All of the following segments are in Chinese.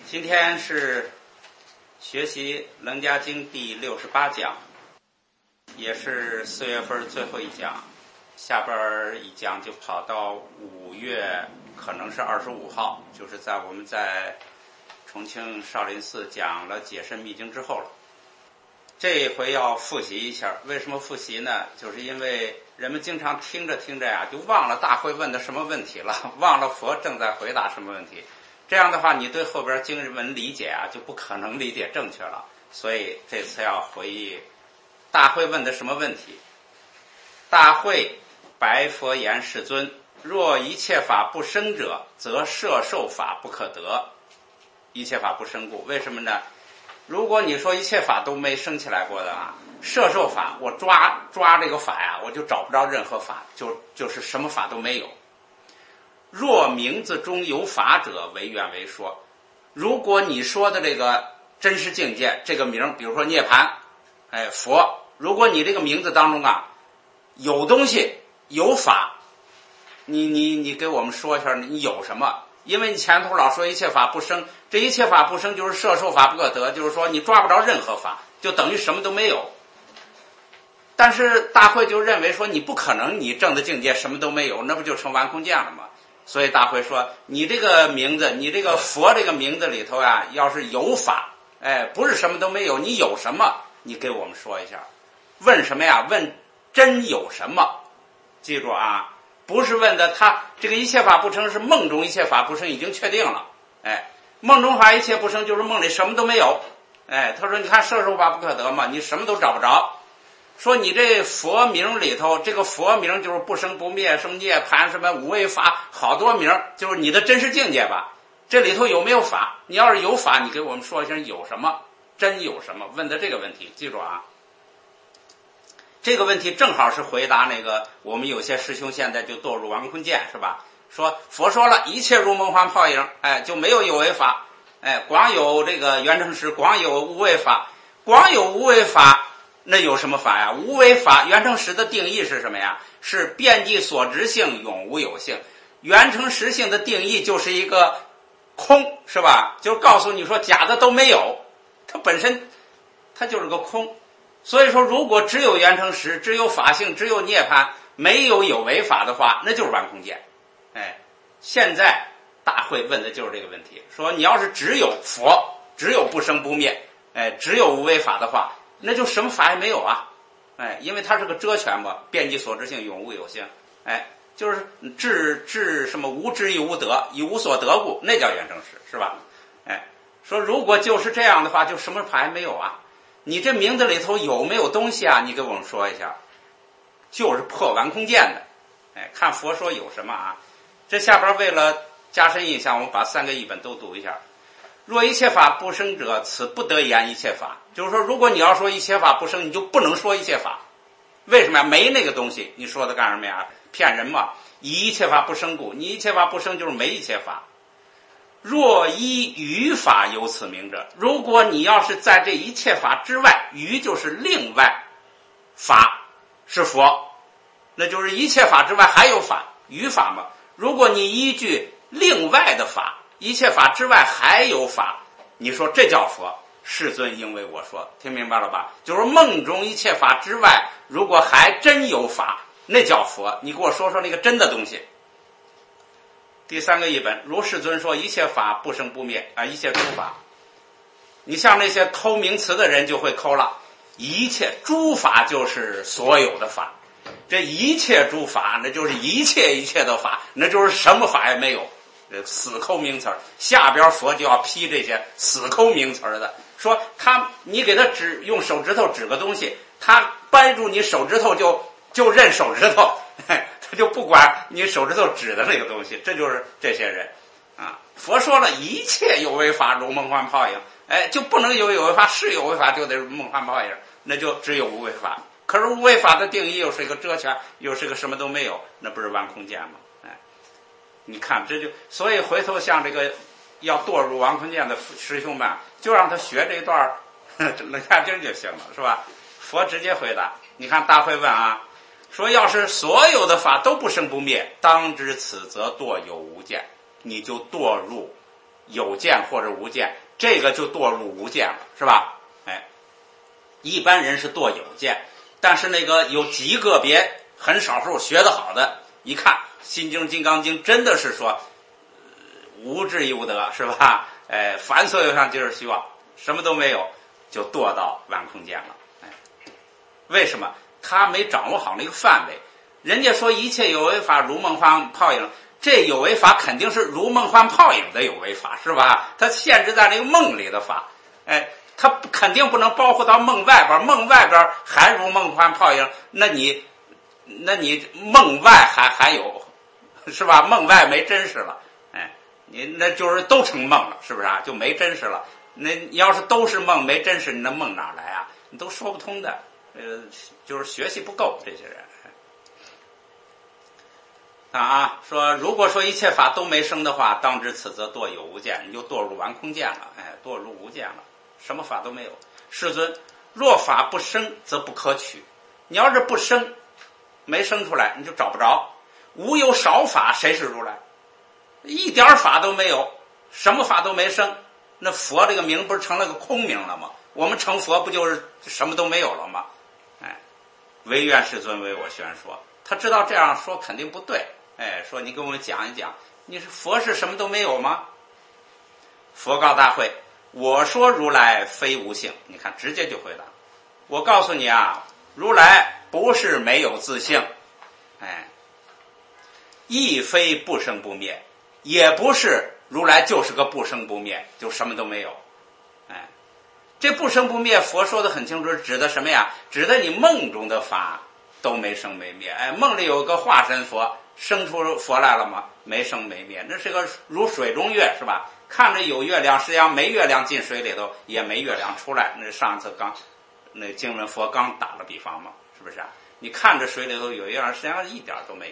今天是学习《楞伽经》第68讲，也是4月份最后一讲，下边一讲就跑到5月，可能是25号，就是我们在重庆少林寺讲了解深密经之后了。这一回要复习一下，为什么复习呢？就是因为人们经常听着听着呀，就忘了大会问的什么问题了，忘了佛正在回答什么问题。这样的话，你对后边经文理解啊，就不可能理解正确了。所以这次要回忆大会问的什么问题。大会白佛言：世尊，若一切法不生者，则摄受法不可得。一切法不生故，为什么呢？如果你说一切法都没生起来过的啊，摄受法，我抓这个法呀，我就找不着任何法，就是什么法都没有。若名字中有法者，为愿为说。如果你说的这个真实境界，这个名，比如说涅槃，佛，如果你这个名字当中啊有东西有法，你给我们说一下你有什么？因为你前头老说一切法不生，这一切法不生就是摄受法不可得，就是说你抓不着任何法，就等于什么都没有。但是大会就认为说你不可能，你证的境界什么都没有，那不就成完空见了吗？所以大会说，你这个名字，你这个佛这个名字里头啊，要是有法，不是什么都没有，你有什么？你给我们说一下。问什么呀？问真有什么？记住啊，不是问的他这个一切法不生是梦中一切法不生已经确定了，梦中法一切不生就是梦里什么都没有，他说你看摄受法不可得嘛，你什么都找不着。说你这佛名里头，这个佛名就是不生不灭，什么涅槃，什么无为法，好多名，就是你的真实境界吧。这里头有没有法？你要是有法，你给我们说一声有什么，真有什么？问的这个问题，记住啊。这个问题正好是回答那个我们有些师兄现在就堕入王坤见，是吧？说佛说了一切如梦幻泡影，就没有有为法，光有这个圆成实，光有无为法，光有无为法。那有什么法呀？无为法，圆成实的定义是什么呀？是遍计所执性，永无有性。圆成实性的定义就是一个空，是吧？就是告诉你说假的都没有，它本身它就是个空。所以说，如果只有圆成实，只有法性，只有涅槃，没有有为法的话，那就是完空见。现在大会问的就是这个问题，说你要是只有佛，只有不生不灭，只有无为法的话，那就什么法也没有啊，因为它是个遮权嘛，遍计所知性，永无有性，就是智什么无知亦无得，以无所得故，那叫圆成实，是吧？说如果就是这样的话，就什么法也没有啊。你这名字里头有没有东西啊？你给我们说一下，就是破完空见的。看佛说有什么啊？这下边为了加深印象，我们把3个译本都读一下。若一切法不生者，此不得言一切法。就是说，如果你要说一切法不生，你就不能说一切法。为什么呀？没那个东西，你说的干什么呀？骗人嘛！以一切法不生故，你一切法不生就是没一切法。若依余法有此名者，如果你要是在这一切法之外，余就是另外法是佛，那就是一切法之外还有法，余法嘛。如果你依据另外的法，一切法之外还有法，你说这叫佛，世尊应为我说，听明白了吧？就是梦中一切法之外，如果还真有法，那叫佛，你给我说说那个真的东西。第3个译本，如世尊说，一切法不生不灭一切诸法。你像那些抠名词的人就会抠了，一切诸法就是所有的法，这一切诸法那就是一切的法，那就是什么法也没有。死抠名词儿，下边佛就要批这些死抠名词儿的，说你给他用手指头指个东西，他掰住你手指头就认手指头，他就不管你手指头指的那个东西，这就是这些人啊。佛说了一切有为法如梦幻泡影，就不能有为法，是有为法就得梦幻泡影，那就只有无为法。可是无为法的定义又是一个遮权，又是个什么都没有，那不是完空见吗？你看，所以回头像这个要堕入王坤见的师兄们，就让他学这一段楞伽经就行了，是吧？佛直接回答。你看大会问啊，说要是所有的法都不生不灭，当知此则堕有无见，你就堕入有见或者无见，这个就堕入无见了，是吧？一般人是堕有见，但是那个有极个别很少数学得好的，一看《心经》《金刚经》真的是说无智亦无得，是吧？凡所有相即是虚妄，什么都没有，就堕到完空间了。为什么？他没掌握好那个范围。人家说一切有为法如梦幻泡影，这有为法肯定是如梦幻泡影的有为法，是吧？它限制在那个梦里的法，它肯定不能包括到梦外边，梦外边还如梦幻泡影，那你梦外还有，是吧？梦外没真实了，你那就是都成梦了，是不是啊？就没真实了。那你要是都是梦没真实，你那梦哪来啊？你都说不通的。就是学习不够，这些人说如果说一切法都没生的话，当知此则堕有无见，你就堕入完空见了，堕入无见了，什么法都没有。世尊，若法不生则不可取，你要是不生，没生出来，你就找不着。无有少法，谁是如来？一点法都没有，什么法都没生，那佛这个名不是成了个空名了吗？我们成佛不就是什么都没有了吗？唯愿世尊为我宣说。他知道这样说肯定不对，说你给我们讲一讲，你是佛是什么都没有吗？佛告大会，我说如来非无性。你看直接就回答，我告诉你啊，如来不是没有自性，亦非不生不灭，也不是如来就是个不生不灭，就什么都没有。这不生不灭佛说的很清楚，指的什么呀？指的你梦中的法都没生没灭。梦里有个化身佛，生出佛来了吗？没生没灭，那是个如水中月，是吧？看着有月亮，实际上没月亮进水里头也没月亮出来。那上次那经文佛刚打了比方嘛，是不是啊？你看着水里头有月亮，实际上一点都没有。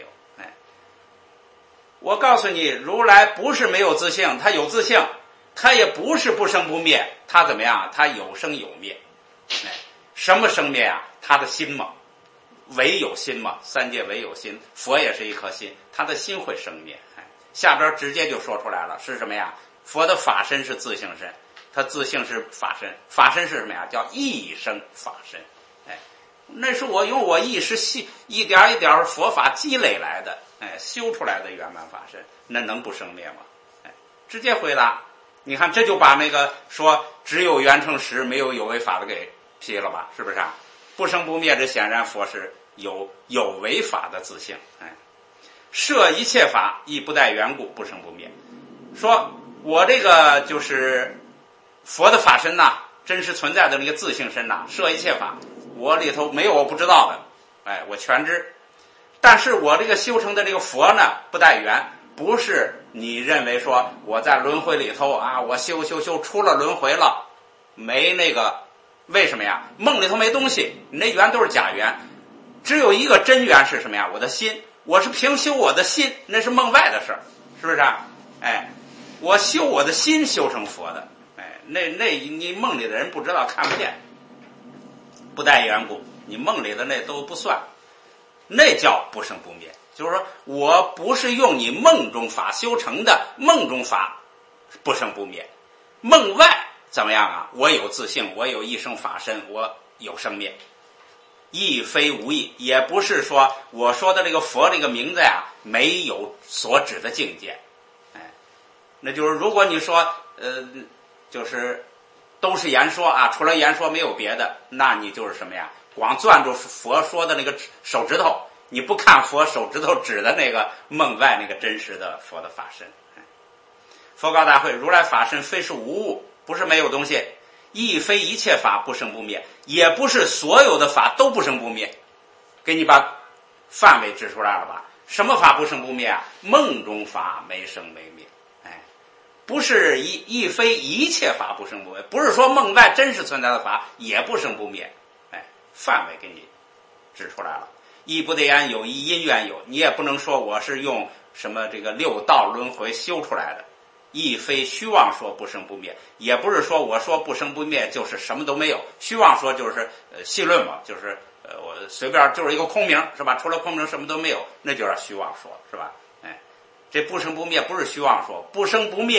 我告诉你，如来不是没有自性，他有自性，他也不是不生不灭，他怎么样？他有生有灭。什么生灭啊？他的心嘛，唯有心嘛，三界唯有心，佛也是一颗心，他的心会生灭。下边直接就说出来了，是什么呀？佛的法身是自性身，他自性是法身，法身是什么呀？叫一生法身。那是我用我一时一点一点佛法积累来的，修出来的圆满法身，那能不生灭吗？直接回答。你看这就把那个说只有圆成实没有有为法的给批了吧，是不是啊？不生不灭，这显然佛是有为法的自性。摄一切法亦不待缘故，不生不灭。说我这个就是佛的法身呐，真实存在的那个自性身呐，摄一切法，我里头没有我不知道的，我全知。但是我这个修成的这个佛呢，不待缘，不是你认为说我在轮回里头啊，我修出了轮回了，没那个，为什么呀？梦里头没东西，你那缘都是假缘，只有一个真缘是什么呀？我的心，我是凭修我的心，那是梦外的事儿，是不是啊？我修我的心修成佛的，那你梦里的人不知道看不见，不待缘故，你梦里的那都不算，那叫不生不灭。就是说我不是用你梦中法修成的，梦中法不生不灭，梦外怎么样啊？我有自性，我有一生法身，我有生灭，亦非无义，也不是说我说的这个佛这个名字呀没有所指的境界。那就是如果你说就是都是言说啊，除了言说没有别的，那你就是什么呀？光攥住佛说的那个手指头，你不看佛手指头指的那个梦外那个真实的佛的法身。佛告大会，如来法身非是无物，不是没有东西，亦非一切法不生不灭，也不是所有的法都不生不灭。给你把范围指出来了吧？什么法不生不灭啊？梦中法没生没灭。不是亦非一切法不生不灭，不是说梦外真实存在的法也不生不灭。范围给你指出来了。亦不得言有一因缘有，你也不能说我是用什么这个六道轮回修出来的。亦非虚妄说不生不灭，也不是说我说不生不灭就是什么都没有，虚妄说就是戏论嘛，就是我随便就是一个空名，是吧？除了空名什么都没有，那就叫虚妄说，是吧？这不生不灭不是虚妄说，不生不灭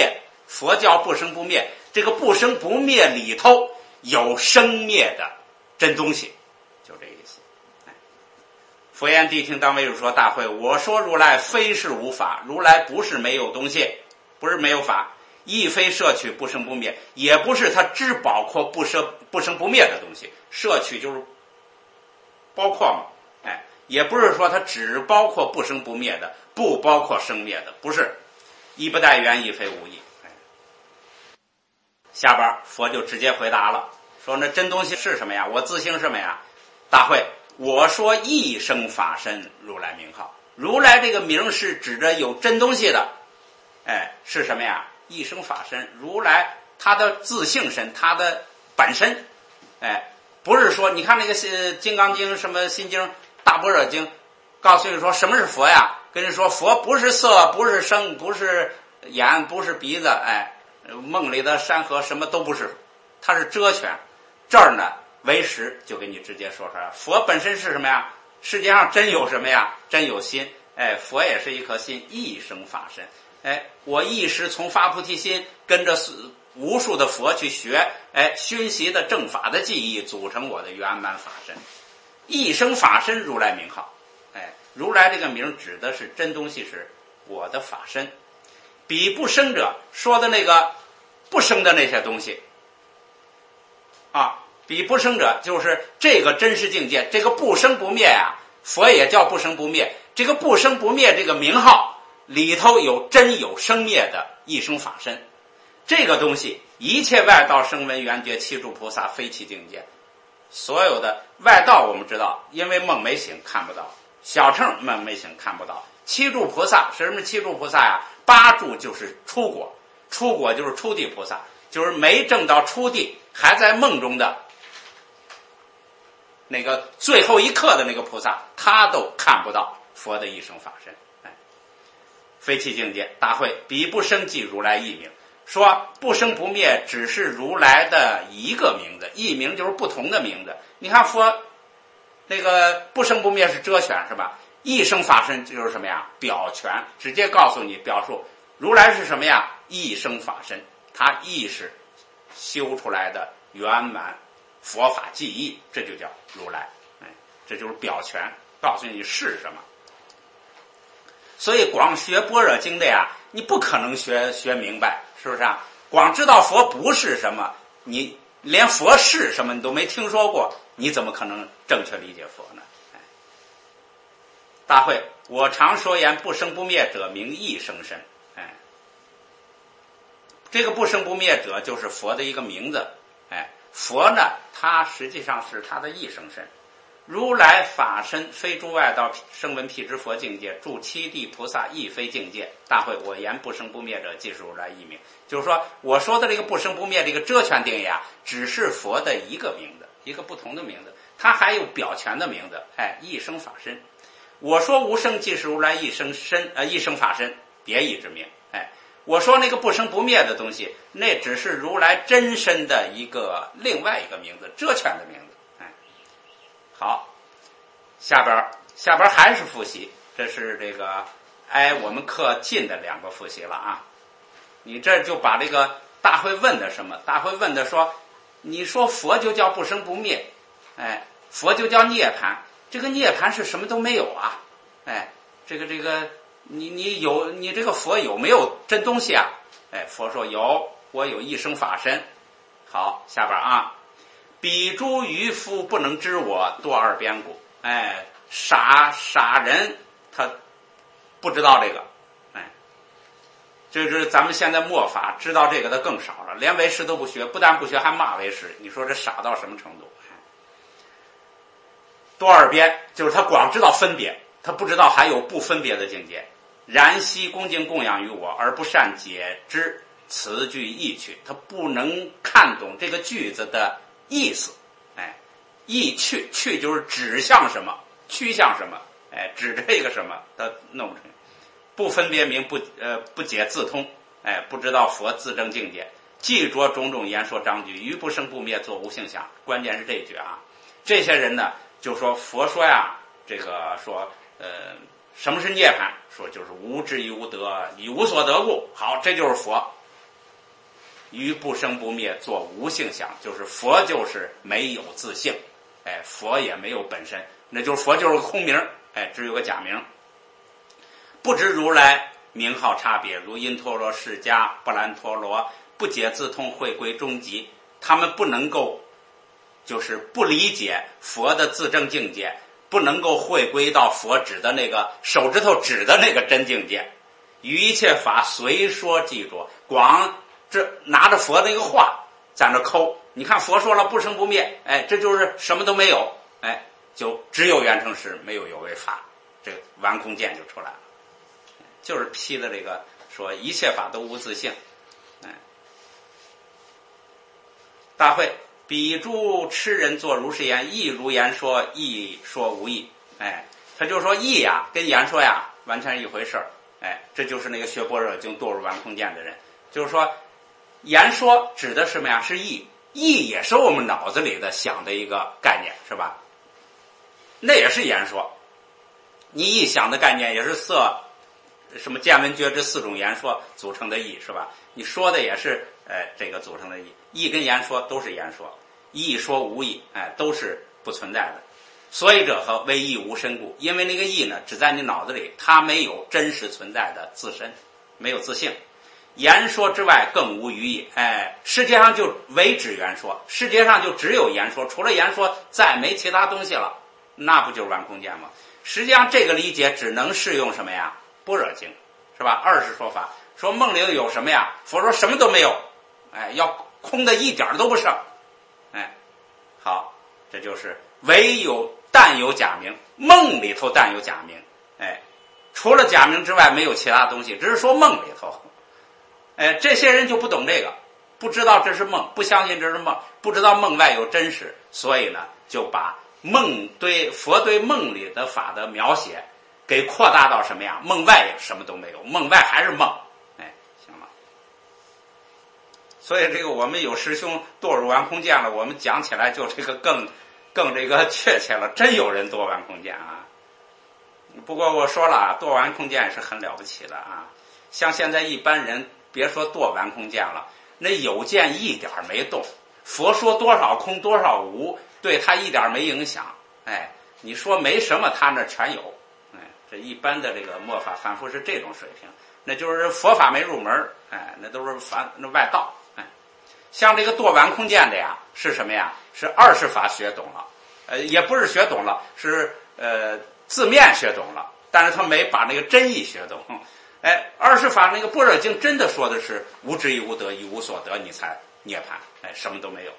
佛教不生不灭，这个不生不灭里头有生灭的真东西，就这意思。佛言谛听，当为汝说大会，我说如来非是无法，如来不是没有东西，不是没有法，亦非摄取不生不灭，也不是他只包括不生不灭的东西，摄取就是包括嘛，也不是说它只包括不生不灭的，不包括生灭的，不是，一不待缘，亦非无义。下边佛就直接回答了，说那真东西是什么呀？我自性什么呀？大会，我说一生法身，如来名号。如来这个名是指着有真东西的，是什么呀？一生法身，如来他的自性身，他的本身，不是说你看那个金刚经什么心经大般若经告诉你说什么是佛呀，跟你说佛不是色，不是声，不是眼，不是鼻子，梦里的山河什么都不是，它是遮全。这儿呢为实就给你直接说出来，佛本身是什么呀？世界上真有什么呀？真有心，佛也是一颗心，一生法身。我一时从发菩提心，跟着无数的佛去学，熏习的正法的记忆，组成我的圆满法身。一生法身，如来名号。如来这个名指的是真东西，是我的法身。彼不生者，说的那个不生的那些东西啊，彼不生者就是这个真实境界，这个不生不灭啊，佛也叫不生不灭。这个不生不灭这个名号里头有真有生灭的一生法身，这个东西一切外道声闻缘觉七诸菩萨非其境界。所有的外道我们知道，因为梦没醒看不到，小乘梦没醒看不到，七诸菩萨什么七诸菩萨呀？八诸就是初果，初果就是初地菩萨，就是没证到初地还在梦中的那个最后一刻的那个菩萨，他都看不到佛的一生法身。非其境界。大会，彼不生即如来一名，说不生不灭只是如来的一个名字，一名就是不同的名字。你看佛那个不生不灭是遮全是吧？一生法身就是什么呀？表全，直接告诉你表述如来是什么呀？一生法身，他意识修出来的圆满佛法记忆，这就叫如来。这就是表全，告诉你是什么。所以光学般若经的呀，你不可能学明白，是不是啊？光知道佛不是什么，你连佛是什么你都没听说过，你怎么可能正确理解佛呢？大会，我常说言不生不灭者名一生身。这个不生不灭者就是佛的一个名字。佛呢，他实际上是他的一生身。如来法身非诸外道声闻辟支佛境界，诸七地菩萨亦非境界。大会，我言不生不灭者即是如来一名。就是说我说的这个不生不灭这个遮全定义啊，只是佛的一个名字，一个不同的名字，它还有表全的名字，一生法身。我说无生即是如来一生身，一生法身，别一之名。我说那个不生不灭的东西，那只是如来真身的一个另外一个名字，遮全的名字。好，下边还是复习，这是这个我们课近的两个复习了啊。你这就把这个大会问的什么？大会问的说，你说佛就叫不生不灭，佛就叫涅槃，这个涅槃是什么都没有啊？这个你这个佛有没有真东西啊？佛说有，我有一生法身。好，下边啊。彼诸愚夫不能知我，多二边故。傻人他不知道这个。这是咱们现在末法知道这个的更少了，连为师都不学，不但不学还骂为师，你说这傻到什么程度？多二边就是他光知道分别，他不知道还有不分别的境界。然悉恭敬供养于我，而不善解之词句意趣，他不能看懂这个句子的意思。意趣就是指向什么，趋向什么，指着一个什么，他弄不成。不分别名，不解自通，不知道佛自证境界，记着种种言说章句，于不生不灭，作无性相。关键是这一句啊，这些人呢就说佛说呀，这个说什么是涅槃？说就是无智以无得，以无所得故。好，这就是佛。 于不生不灭作无性相，就是佛就是没有自性，佛也没有本身，那就是佛就是个空名，只有个假名。不知如来名号差别，如因陀罗、释迦、波兰陀罗，不解自通，会归终极。他们不能够，就是不理解佛的自证境界，不能够会归到佛指的那个手指头指的那个真境界。于一切法随说记着，光这拿着佛那个话在那抠。你看佛说了不生不灭，这就是什么都没有，就只有缘成实，没有有为法，这个完空见就出来了。就是批的这个说一切法都无自性。大会彼诸痴人作如是言，亦如言说，亦说无益。他就说义呀跟言说呀完全是一回事儿。这就是那个学般若经堕入完空见的人，就是说言说指的是什么呀？是义，义也是我们脑子里的想的一个概念，是吧？那也是言说。你义想的概念也是色什么见闻觉知四种言说组成的义，是吧？你说的也是这个组成的义，义跟言说都是言说，义说无义，都是不存在的。所以者何？为义无身故。因为那个义呢只在你脑子里，它没有真实存在的自身，没有自性。言说之外更无余义。世界上就唯止言说，世界上就只有言说，除了言说再没其他东西了，那不就是完空见吗？实际上这个理解只能适用什么呀？般若经，是吧？20说法说梦里有什么呀？佛说什么都没有，要空的一点都不剩。好，这就是唯有但有假名，梦里头但有假名，除了假名之外没有其他东西，只是说梦里头。这些人就不懂这个，不知道这是梦，不相信这是梦，不知道梦外有真实，所以呢就把佛对梦里的法的描写给扩大到什么呀？梦外也什么都没有，梦外还是梦。行了。所以这个我们有师兄堕入完空见了，我们讲起来就这个更这个确切了，真有人堕完空见啊。不过我说了，堕完空见是很了不起的啊。像现在一般人别说堕完空见了，那有见一点没动，佛说多少空多少无，对他一点没影响。你说没什么，他那全有。这一般的这个末法凡夫是这种水平，那就是佛法没入门，那都是那外道。像这个堕完空见的呀，是什么呀？是20法学懂了，也不是学懂了，是字面学懂了，但是他没把那个真意学懂。20法那个般若经真的说的是无执亦无得，一无所得，你才涅槃，什么都没有。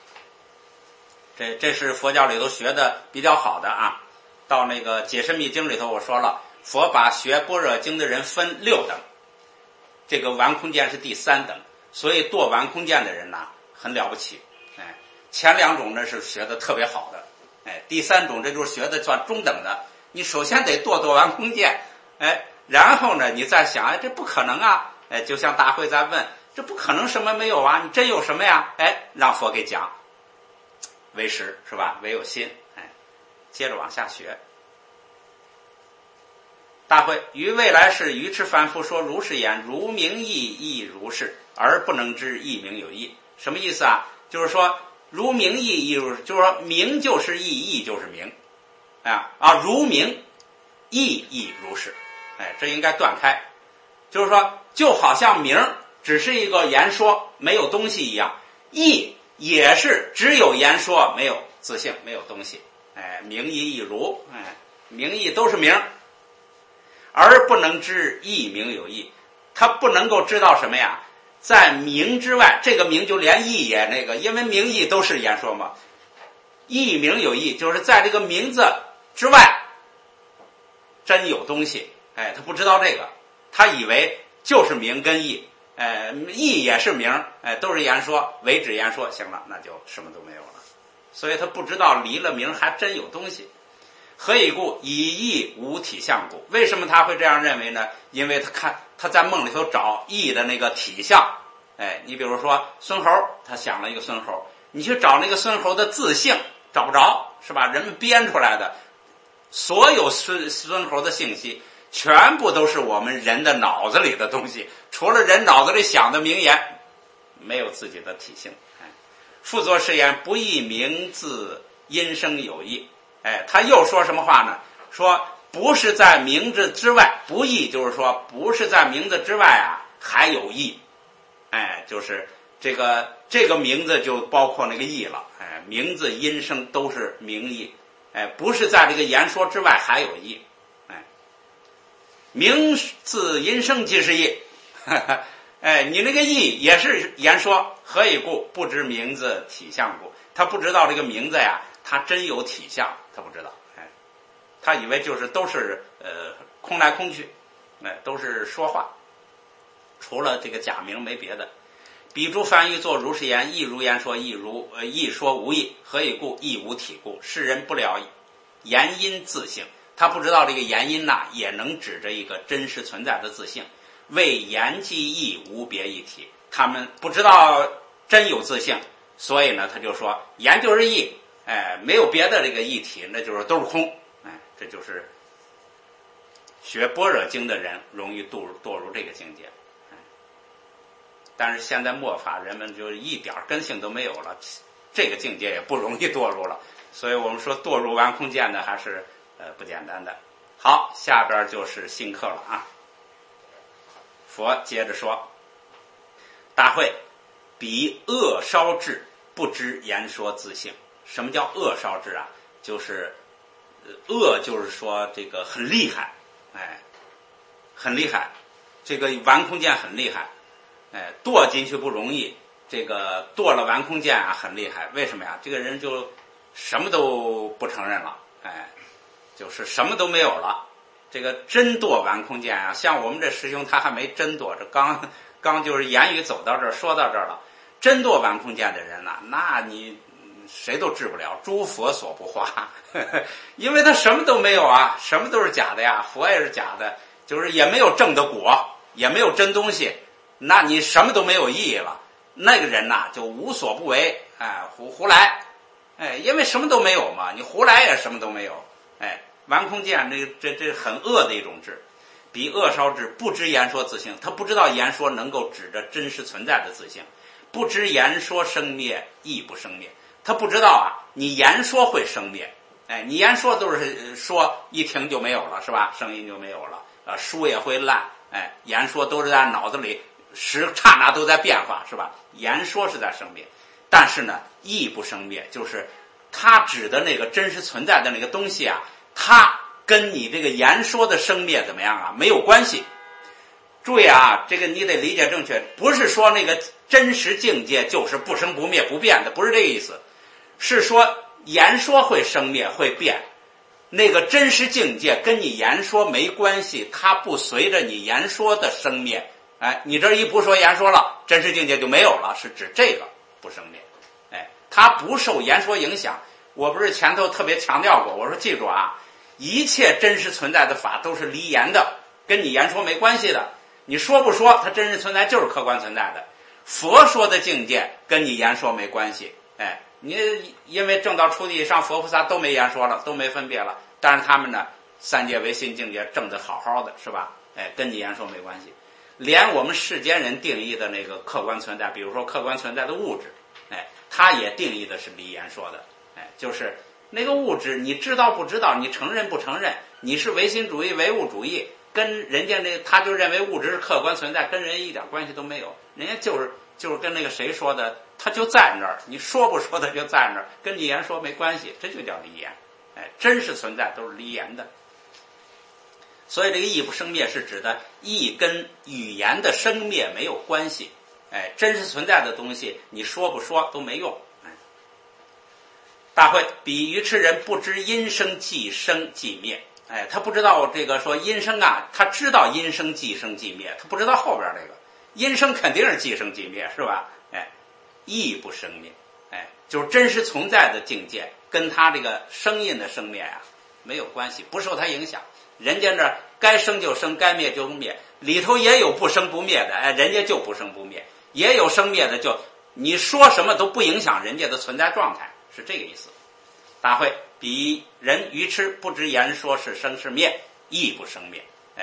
这是佛教里头学的比较好的啊。到那个解深密经里头我说了，佛把学般若经的人分6等，这个完空见是第3等，所以堕完空见的人呢很了不起。前2种呢是学的特别好的，第3种这就是学的算中等的。你首先得堕完空见，然后呢你再想，这不可能啊，就像大会在问，这不可能什么没有啊，你真有什么呀？让佛给讲，唯识是吧？唯有心。接着往下学。大会于未来世愚痴凡夫说如是言，如名义亦如是，而不能知义名有义。什么意思啊？就是说如名义亦如是，就是说名就是义，义就是名，如名义亦如是，这应该断开。就是说就好像名只是一个言说，没有东西一样，义也是只有言说，没有自性，没有东西。名义亦如，名义都是名，而不能知义名有义。他不能够知道什么呀？在名之外，这个名就连义也那个，因为名义都是言说嘛。义名有义，就是在这个名字之外，真有东西。他不知道这个，他以为就是名跟义，义也是名，都是言说，唯止言说，行了，那就什么都没有了。所以他不知道离了名还真有东西。何以故？以义无体相故。为什么他会这样认为呢？因为他在梦里头找义的那个体相。你比如说孙猴，他想了一个孙猴，你去找那个孙猴的自性，找不着，是吧？人们编出来的所有孙猴的信息，全部都是我们人的脑子里的东西，除了人脑子里想的名言， 没有自己的体性。复作是言，不异名字因声有异。他又说什么话呢？说不是在名字之外，不异就是说不是在名字之外啊，还有异。就是这个名字就包括那个义了。名字音声都是名义。不是在这个言说之外还有义。名字音声即是义。你那个义也是言说，何以故？不知名字体相故。他不知道这个名字呀，他真有体相，他不知道。他以为就是都是空来空去，都是说话，除了这个假名没别的。彼诸翻译作如是言，亦如言说，亦说无义。何以故？亦无体故。世人不了言因自性，他不知道这个言因呐，也能指着一个真实存在的自性。为言即义，无别一体。他们不知道真有自性，所以呢，他就说言就是义，没有别的这个一体，那就是都是空。这就是学般若经的人容易堕入这个境界。但是现在末法人们就一点根性都没有了，这个境界也不容易堕入了。所以我们说堕入完空见的还是不简单的。好，下边就是新课了啊。佛接着说，大会彼恶烧智，不知言说自性。什么叫恶烧智啊？就是恶，就是说这个很厉害，很厉害，这个完空见很厉害，堕进去不容易，这个堕了完空见啊很厉害。为什么呀？这个人就什么都不承认了，就是什么都没有了。这个真堕完空见啊，像我们这师兄他还没真堕，这刚就是言语走到这儿说到这儿了。真堕完空见的人呐，那你谁都治不了，诸佛所不化。因为他什么都没有啊，什么都是假的呀，佛也是假的，就是也没有正的果，也没有真东西，那你什么都没有意义了。那个人呐就无所不为，胡来，因为什么都没有嘛，你胡来也什么都没有。完空见这很恶的一种智。彼恶烧智，不知言说自性。他不知道言说能够指着真实存在的自性，不知言说生灭，亦不生灭。他不知道啊，你言说会生灭，你言说都是说一停就没有了，是吧？声音就没有了，书也会烂，言说都是在脑子里时刹那都在变化，是吧？言说是在生灭，但是呢，亦不生灭，就是他指的那个真实存在的那个东西啊，它跟你这个言说的生灭怎么样啊？没有关系。注意啊，这个你得理解正确，不是说那个真实境界就是不生不灭不变的，不是这个意思，是说言说会生灭会变，那个真实境界跟你言说没关系，它不随着你言说的生灭。你这一不说言说了，真实境界就没有了，是指这个不生灭。它不受言说影响。我不是前头特别强调过，我说记住啊，一切真实存在的法都是离言的，跟你言说没关系的。你说不说，它真实存在就是客观存在的。佛说的境界跟你言说没关系。你因为正道初地以上佛菩萨都没言说了，都没分别了，但是他们呢，三界唯心境界正得好好的，是吧？跟你言说没关系。连我们世间人定义的那个客观存在，比如说客观存在的物质，它也定义的是离言说的。就是那个物质，你知道不知道，你承认不承认，你是唯心主义唯物主义，跟人家他就认为物质是客观存在，跟人一点关系都没有。人家就是跟那个谁说的，他就在那儿，你说不说他就在那儿，跟你言说没关系，这就叫离言。真实存在都是离言的。所以这个义不生灭是指的义跟语言的生灭没有关系。真实存在的东西你说不说都没用。大会彼愚痴人不知因生即生即灭。他不知道这个说因生啊，他知道因生即生即灭，他不知道后边这个因生肯定是即生即灭，是吧？义不生灭，就是真实存在的境界跟他这个生印的生灭啊没有关系，不受他影响。人家这该生就生，该灭就灭，里头也有不生不灭的，人家就不生不灭，也有生灭的，就你说什么都不影响人家的存在状态，是这个意思。大会彼人愚痴，不知言说是生是灭，亦不生灭。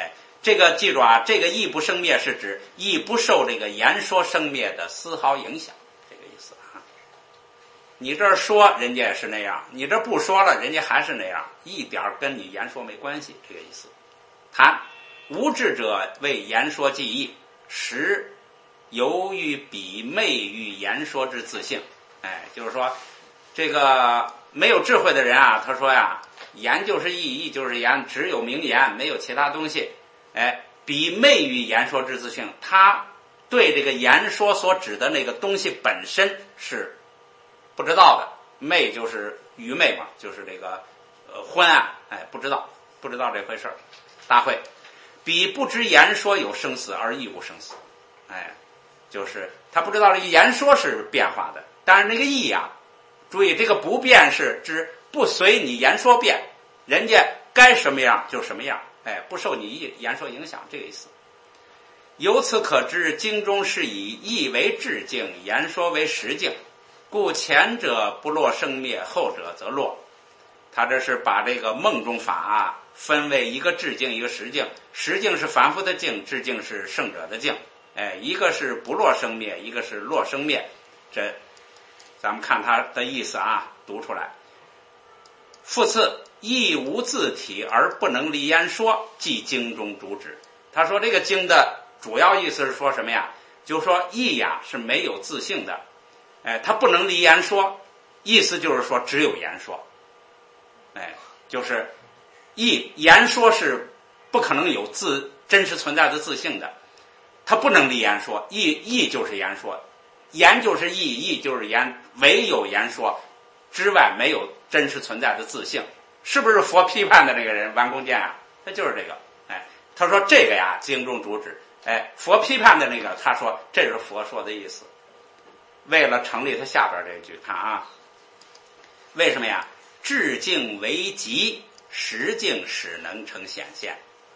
这个记住啊，这个义不生灭是指义不受这个言说生灭的丝毫影响，这个意思啊。你这儿说人家也是那样，你这不说了人家还是那样，一点跟你言说没关系，这个意思。谈无智者为言说记忆，实由于彼昧于言说之自性。就是说这个没有智慧的人啊，他说呀，言就是意，意就是言，只有名言，没有其他东西。彼昧于言说之自性，他对这个言说所指的那个东西本身是不知道的。昧就是愚昧嘛，就是这个昏暗，不知道这回事儿。大会彼不知言说有生死而亦无生死，就是他不知道这个言说是变化的，但是那个意啊，注意这个不变是指不随你言说变，人家该什么样就什么样，不受你言说影响，这个意思。由此可知，经中是以意为智境，言说为实境，故前者不落生灭，后者则落。他这是把这个梦中法啊分为一个智境一个实境，实境是凡夫的境，智境是圣者的境，一个是不落生灭，一个是落生灭。这咱们看他的意思啊，读出来。复次，意无自体而不能离言说，即经中主旨。他说这个经的主要意思是说什么呀？就是说意呀是没有自性的，它不能离言说，意思就是说只有言说，就是言说是不可能有真实存在的自性的，它不能离言说，意就是言说，言就是意，意就是言，唯有言说之外没有真实存在的自性。是不是佛批判的那个人顽公见啊？他就是这个，他说这个呀经中主旨，佛批判的那个他说这是佛说的意思。为了成立他下边这一句，看啊，为什么呀？智境为极，实境使能成显现。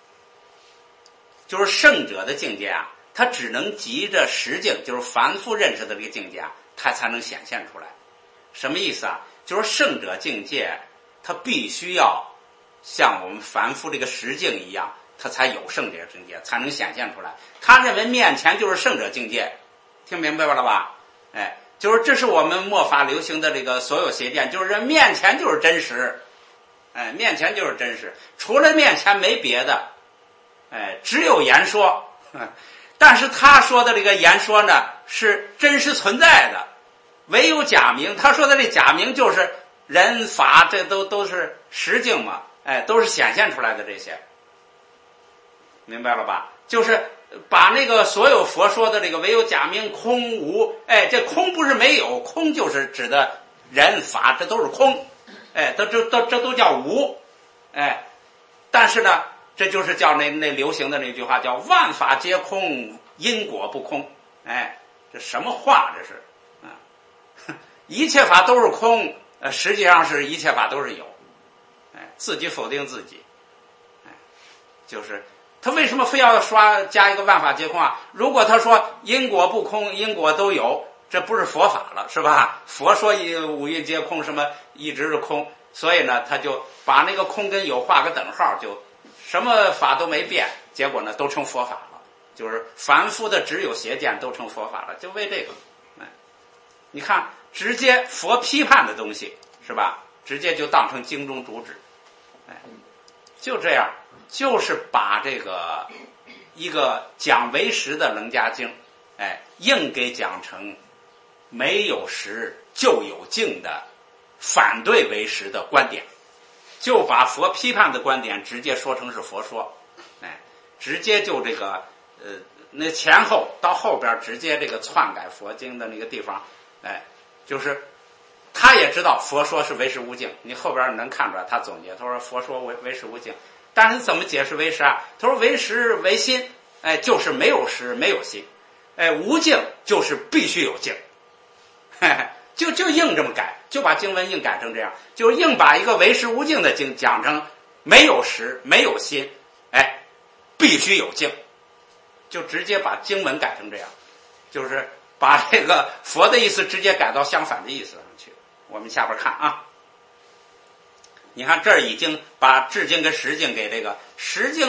就是圣者的境界啊，他只能急着实境，就是凡夫认识的这个境界啊，他才能显现出来。什么意思啊？就是圣者境界他必须要像我们凡夫这个实境一样，他才有圣者境界，才能显现出来。他认为面前就是圣者境界，听明白了吧？就是这是我们末法流行的这个所有邪见，就是人面前就是真实，面前就是真实，除了面前没别的，只有言说。但是他说的这个言说呢，是真实存在的，唯有假名。他说的这假名就是人法，这都是实境嘛，都是显现出来的这些，明白了吧？就是把那个所有佛说的这个唯有假名空无，这空不是没有，空就是指的人法，这都是空，这都叫无，但是呢，这就是叫那流行的那句话叫万法皆空，因果不空，这什么话这是一切法都是空，实际上是一切法都是有，自己否定自己，就是他为什么非要加一个万法皆空啊？如果他说因果不空，因果都有，这不是佛法了，是吧？佛说五蕴皆空，什么一直是空，所以呢，他就把那个空跟有画个等号，就什么法都没变，结果呢都成佛法了，就是凡夫的只有邪见都成佛法了，就为这个。你看，直接佛批判的东西是吧？直接就当成经中主旨，就这样。就是把这个一个讲为实的楞伽经，硬给讲成没有实就有境的反对为实的观点，就把佛批判的观点直接说成是佛说，直接就这个那前后到后边直接这个篡改佛经的那个地方，就是他也知道佛说是为实无境，你后边能看出来他总结，他说佛说为实无境。但是怎么解释为实啊？他说为实为心，就是没有实没有心，无境就是必须有境，就硬这么改，就把经文硬改成这样，就硬把一个为实无境的经讲成没有实没有心，必须有境，就直接把经文改成这样，就是把这个佛的意思直接改到相反的意思上去。我们下边看啊。你看这儿已经把智境跟实境给这个实境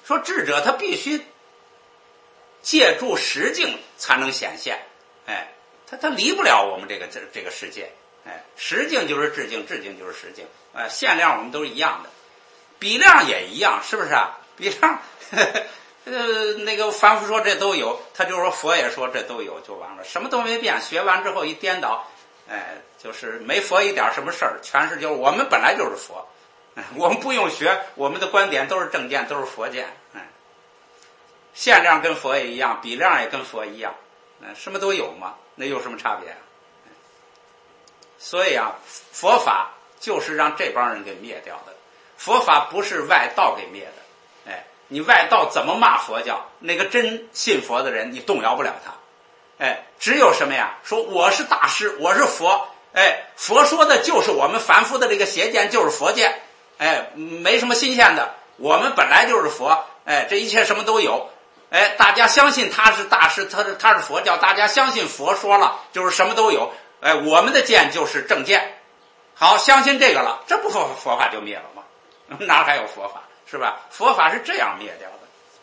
说智者他必须借助实境才能显现，哎，他离不了我们这个世界，哎，实境就是智境，智境就是实境，限量我们都是一样的，比量也一样，是不是啊？比量，那个凡夫说这都有，他就说佛也说这都有，就完了，什么都没变。学完之后一颠倒，哎，就是没佛一点什么事儿，全是就是我们本来就是佛，我们不用学，我们的观点都是正见，都是佛见，限量跟佛也一样，比量也跟佛一样，什么都有嘛，那有什么差别啊？所以啊，佛法就是让这帮人给灭掉的，佛法不是外道给灭的。你外道怎么骂佛教，那个真信佛的人你动摇不了他，只有什么呀？说我是大师，我是佛，佛说的就是我们凡夫的这个邪见，就是佛见，没什么新鲜的，我们本来就是佛，这一切什么都有，大家相信他是大师，他是佛教，大家相信佛说了就是什么都有，我们的见就是正见，好，相信这个了，这不佛法就灭了吗？哪还有佛法？是吧？佛法是这样灭掉的。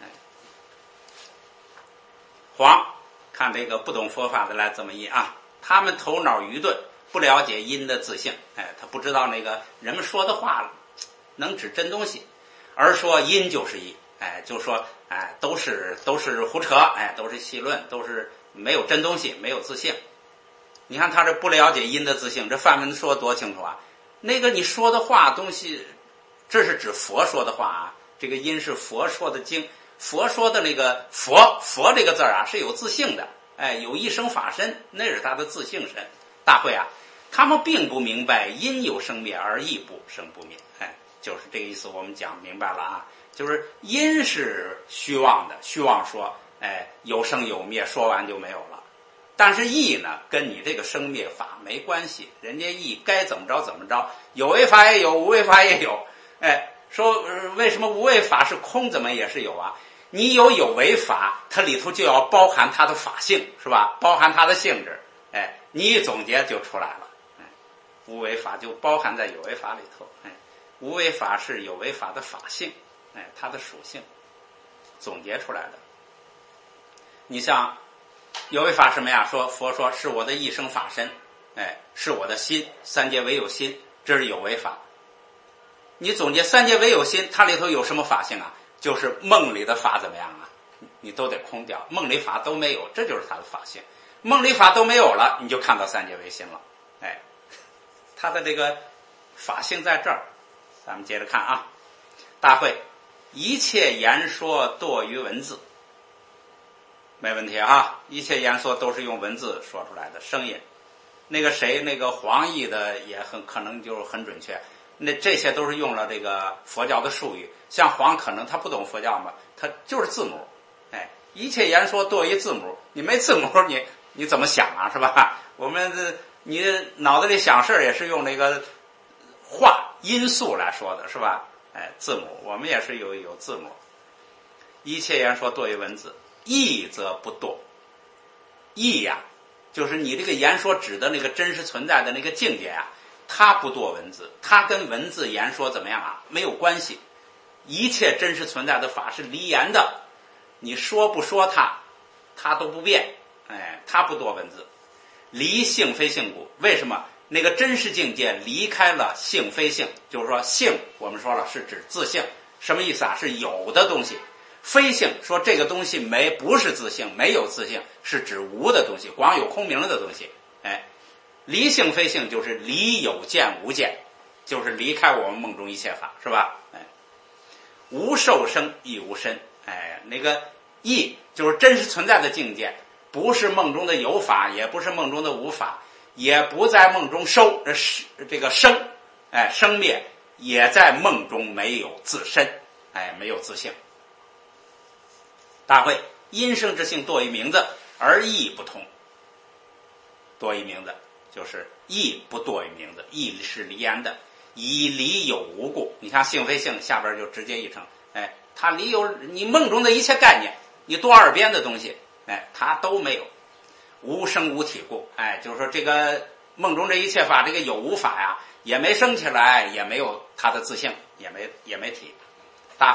黄看这个不懂佛法的来这么一啊，他们头脑愚钝，不了解因的自性，他不知道那个人们说的话能指真东西，而说因就是一，就说都是胡扯，都是戏论，都是没有真东西，没有自性。你看他这不了解因的自性，这梵文说多清楚啊！那个你说的话东西。这是指佛说的话啊，这个因是佛说的经，佛说的那个佛这个字啊是有自性的，有一生法身，那是他的自性身。大会啊，他们并不明白因有生灭而亦不生不灭，就是这个意思。我们讲明白了啊，就是因是虚妄的，虚妄说，有生有灭，说完就没有了。但是义呢，跟你这个生灭法没关系，人家义该怎么着怎么着，有为法也有，无为法也有。说为什么无为法是空，怎么也是有啊？你有为法，它里头就要包含它的法性，是吧？包含它的性质，你一总结就出来了，无为法就包含在有为法里头，无为法是有为法的法性，它的属性总结出来的。你像有为法什么呀？说佛说是我的一生法身，是我的心，三界唯有心，这是有为法。你总结三界唯有心，它里头有什么法性啊？就是梦里的法怎么样啊？你都得空掉，梦里法都没有，这就是它的法性。梦里法都没有了，你就看到三界唯心了。它的这个法性在这儿。咱们接着看啊，大会一切言说堕于文字，没问题啊，一切言说都是用文字说出来的声音。那个谁，那个黄奕的也很可能就很准确。那这些都是用了这个佛教的术语，像黄可能他不懂佛教嘛，他就是字母，一切言说堕于字母，你没字母你怎么想啊，是吧？我们你脑子里想事也是用那个话因素来说的，是吧？字母我们也是有字母。一切言说堕于文字，义则不堕。义呀，就是你这个言说指的那个真实存在的那个境界啊，它不堕文字，它跟文字言说怎么样啊？没有关系。一切真实存在的法是离言的，你说不说它都不变，它不堕文字。离性非性故，为什么？那个真实境界离开了性非性，就是说性我们说了是指自性，什么意思啊？是有的东西。非性说这个东西不是自性，没有自性，是指无的东西，光有空明的东西。离性非性就是离有见无见，就是离开我们梦中一切法，是吧？无受生亦无身，那个义就是真实存在的境界，不是梦中的有法，也不是梦中的无法，也不在梦中收这个生，生灭也在梦中没有自身，没有自性。大会因生之性堕于名字，而义不同。堕于名字就是义不堕于名字，义是离言的，以离有无故。你看性非性下边就直接译成，它离有你梦中的一切概念，你多耳边的东西，它都没有。无生无体故，就是说这个梦中这一切法，这个有无法呀，也没生起来，也没有它的自性，也没体。大会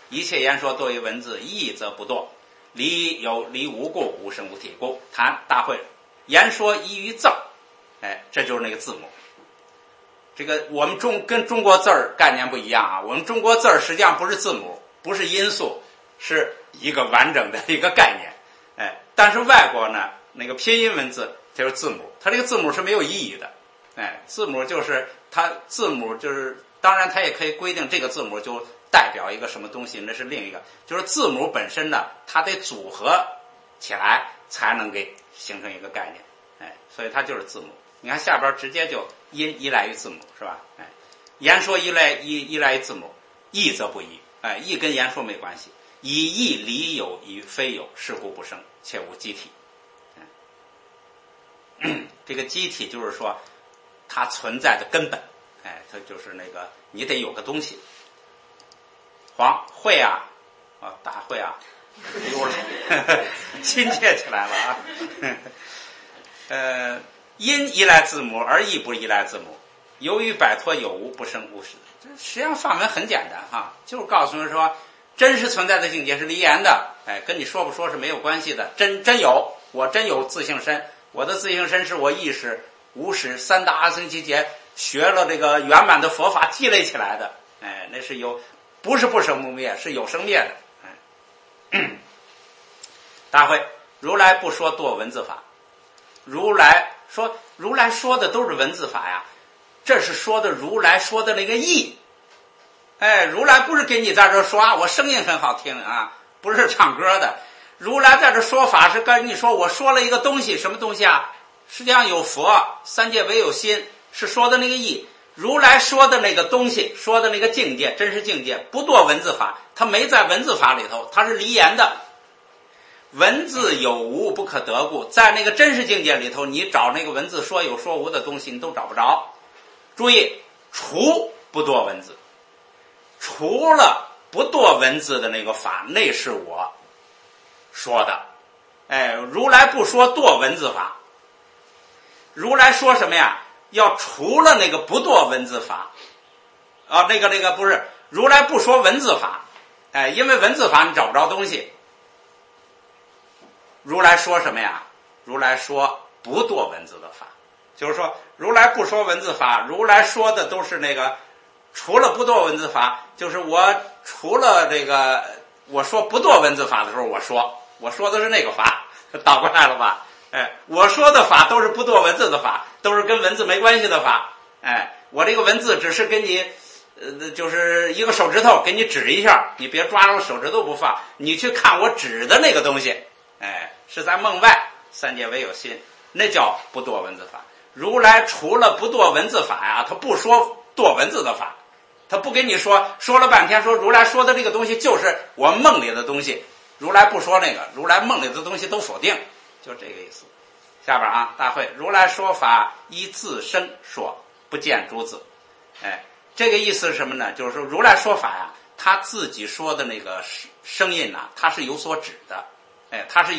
一切言说多于文字，义则不堕。离有离无故，无生无体故。谈大会，言说依于字儿，这就是那个字母。这个我们跟中国字儿概念不一样啊，我们中国字儿实际上不是字母，不是音素，是一个完整的一个概念。但是外国呢，那个拼音文字就是字母，它这个字母是没有意义的。字母就是当然它也可以规定这个字母就代表一个什么东西，那是另一个，就是字母本身呢，它得组合起来才能给形成一个概念。所以它就是字母。你看下边直接就音依赖于字母，是吧？言说依赖于字母，义则不依。义跟言说没关系。以义离有与非有，是故不生，且无机体。这个机体就是说它存在的根本。它就是那个你得有个东西。会啊，大会啊，丢了，亲切起来了啊。因依赖字母，而义不依赖字母。由于摆脱有无，不生无实。这实际上范文很简单哈，就是告诉你说，真实存在的境界是离言的，跟你说不说是没有关系的。真有，我真有自性身，我的自性身是我意识、无识、三大阿僧祇劫学了这个圆满的佛法积累起来的。那是不是不生不灭，是有生灭的。大会，如来不说堕文字法。如来说的都是文字法呀，这是说的如来说的那个义。如来不是给你在这说啊，我声音很好听啊，不是唱歌的。如来在这说法是跟你说，我说了一个东西，什么东西啊？实际上有佛，三界唯有心，是说的那个义。如来说的那个东西，说的那个境界，真实境界，不堕文字法，它没在文字法里头，它是离言的。文字有无不可得故，在那个真实境界里头，你找那个文字说有说无的东西，你都找不着。注意，除不堕文字，除了不堕文字的那个法，那是我说的。如来不说堕文字法，如来说什么呀？要除了那个不堕文字法啊，那个不是，如来不说文字法，因为文字法你找不着东西。如来说什么呀？如来说不堕文字的法，就是说如来不说文字法，如来说的都是那个除了不堕文字法，就是我除了这个我说不堕文字法的时候，我说的是那个法，倒过来了吧？我说的法都是不堕文字的法，都是跟文字没关系的法。我这个文字只是给你就是一个手指头给你指一下，你别抓着手指头不放，你去看我指的那个东西。是在梦外，三界唯有心，那叫不堕文字法。如来除了不堕文字法呀，他不说堕文字的法，他不跟你说了半天，说如来说的这个东西就是我梦里的东西，如来不说那个，如来梦里的东西都否定，就这个意思。下边啊，大会，如来说法依自身说，不见诸字。这个意思是什么呢？就是说如来说法呀，他自己说的那个声音啊，他是有所指的。它是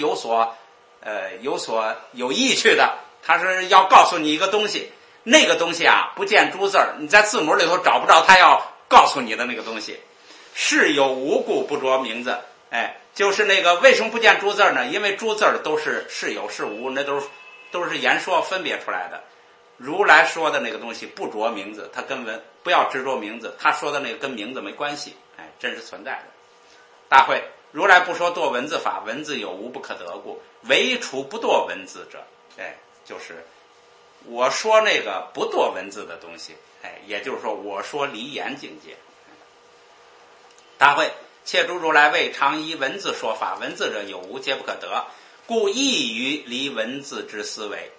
有意趣的，它是要告诉你一个东西，那个东西啊不见诸字儿，你在字母里头找不着它要告诉你的那个东西。是有无故不着名字，就是那个为什么不见诸字儿呢？因为诸字儿都是有是无，那都是言说分别出来的。如来说的那个东西不着名字，它跟不要执着名字，他说的那个跟名字没关系，真实存在的。大会，如来不说堕文字法，文字有无不可得故，唯除不堕文字者。就是我说那个不堕文字的东西，也就是说我说离言境界。大会，切诸如来未常依文字说法，文字者有无皆不可得，故异于离文字之思维。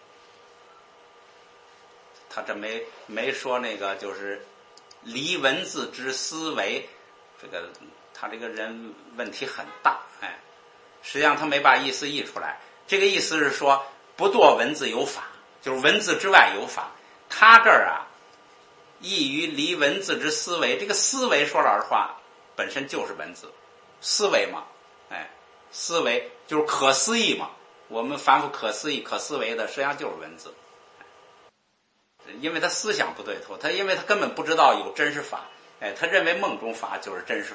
他这没说那个就是离文字之思维，这个他这个人问题很大。实际上他没把意思译出来。这个意思是说不堕文字有法，就是文字之外有法。他这儿啊异于离文字之思维，这个思维说老实话本身就是文字，思维嘛，思维就是可思议嘛。我们凡夫可思议可思维的实际上就是文字。因为他思想不对头，因为他根本不知道有真实法，他认为梦中法就是真实法，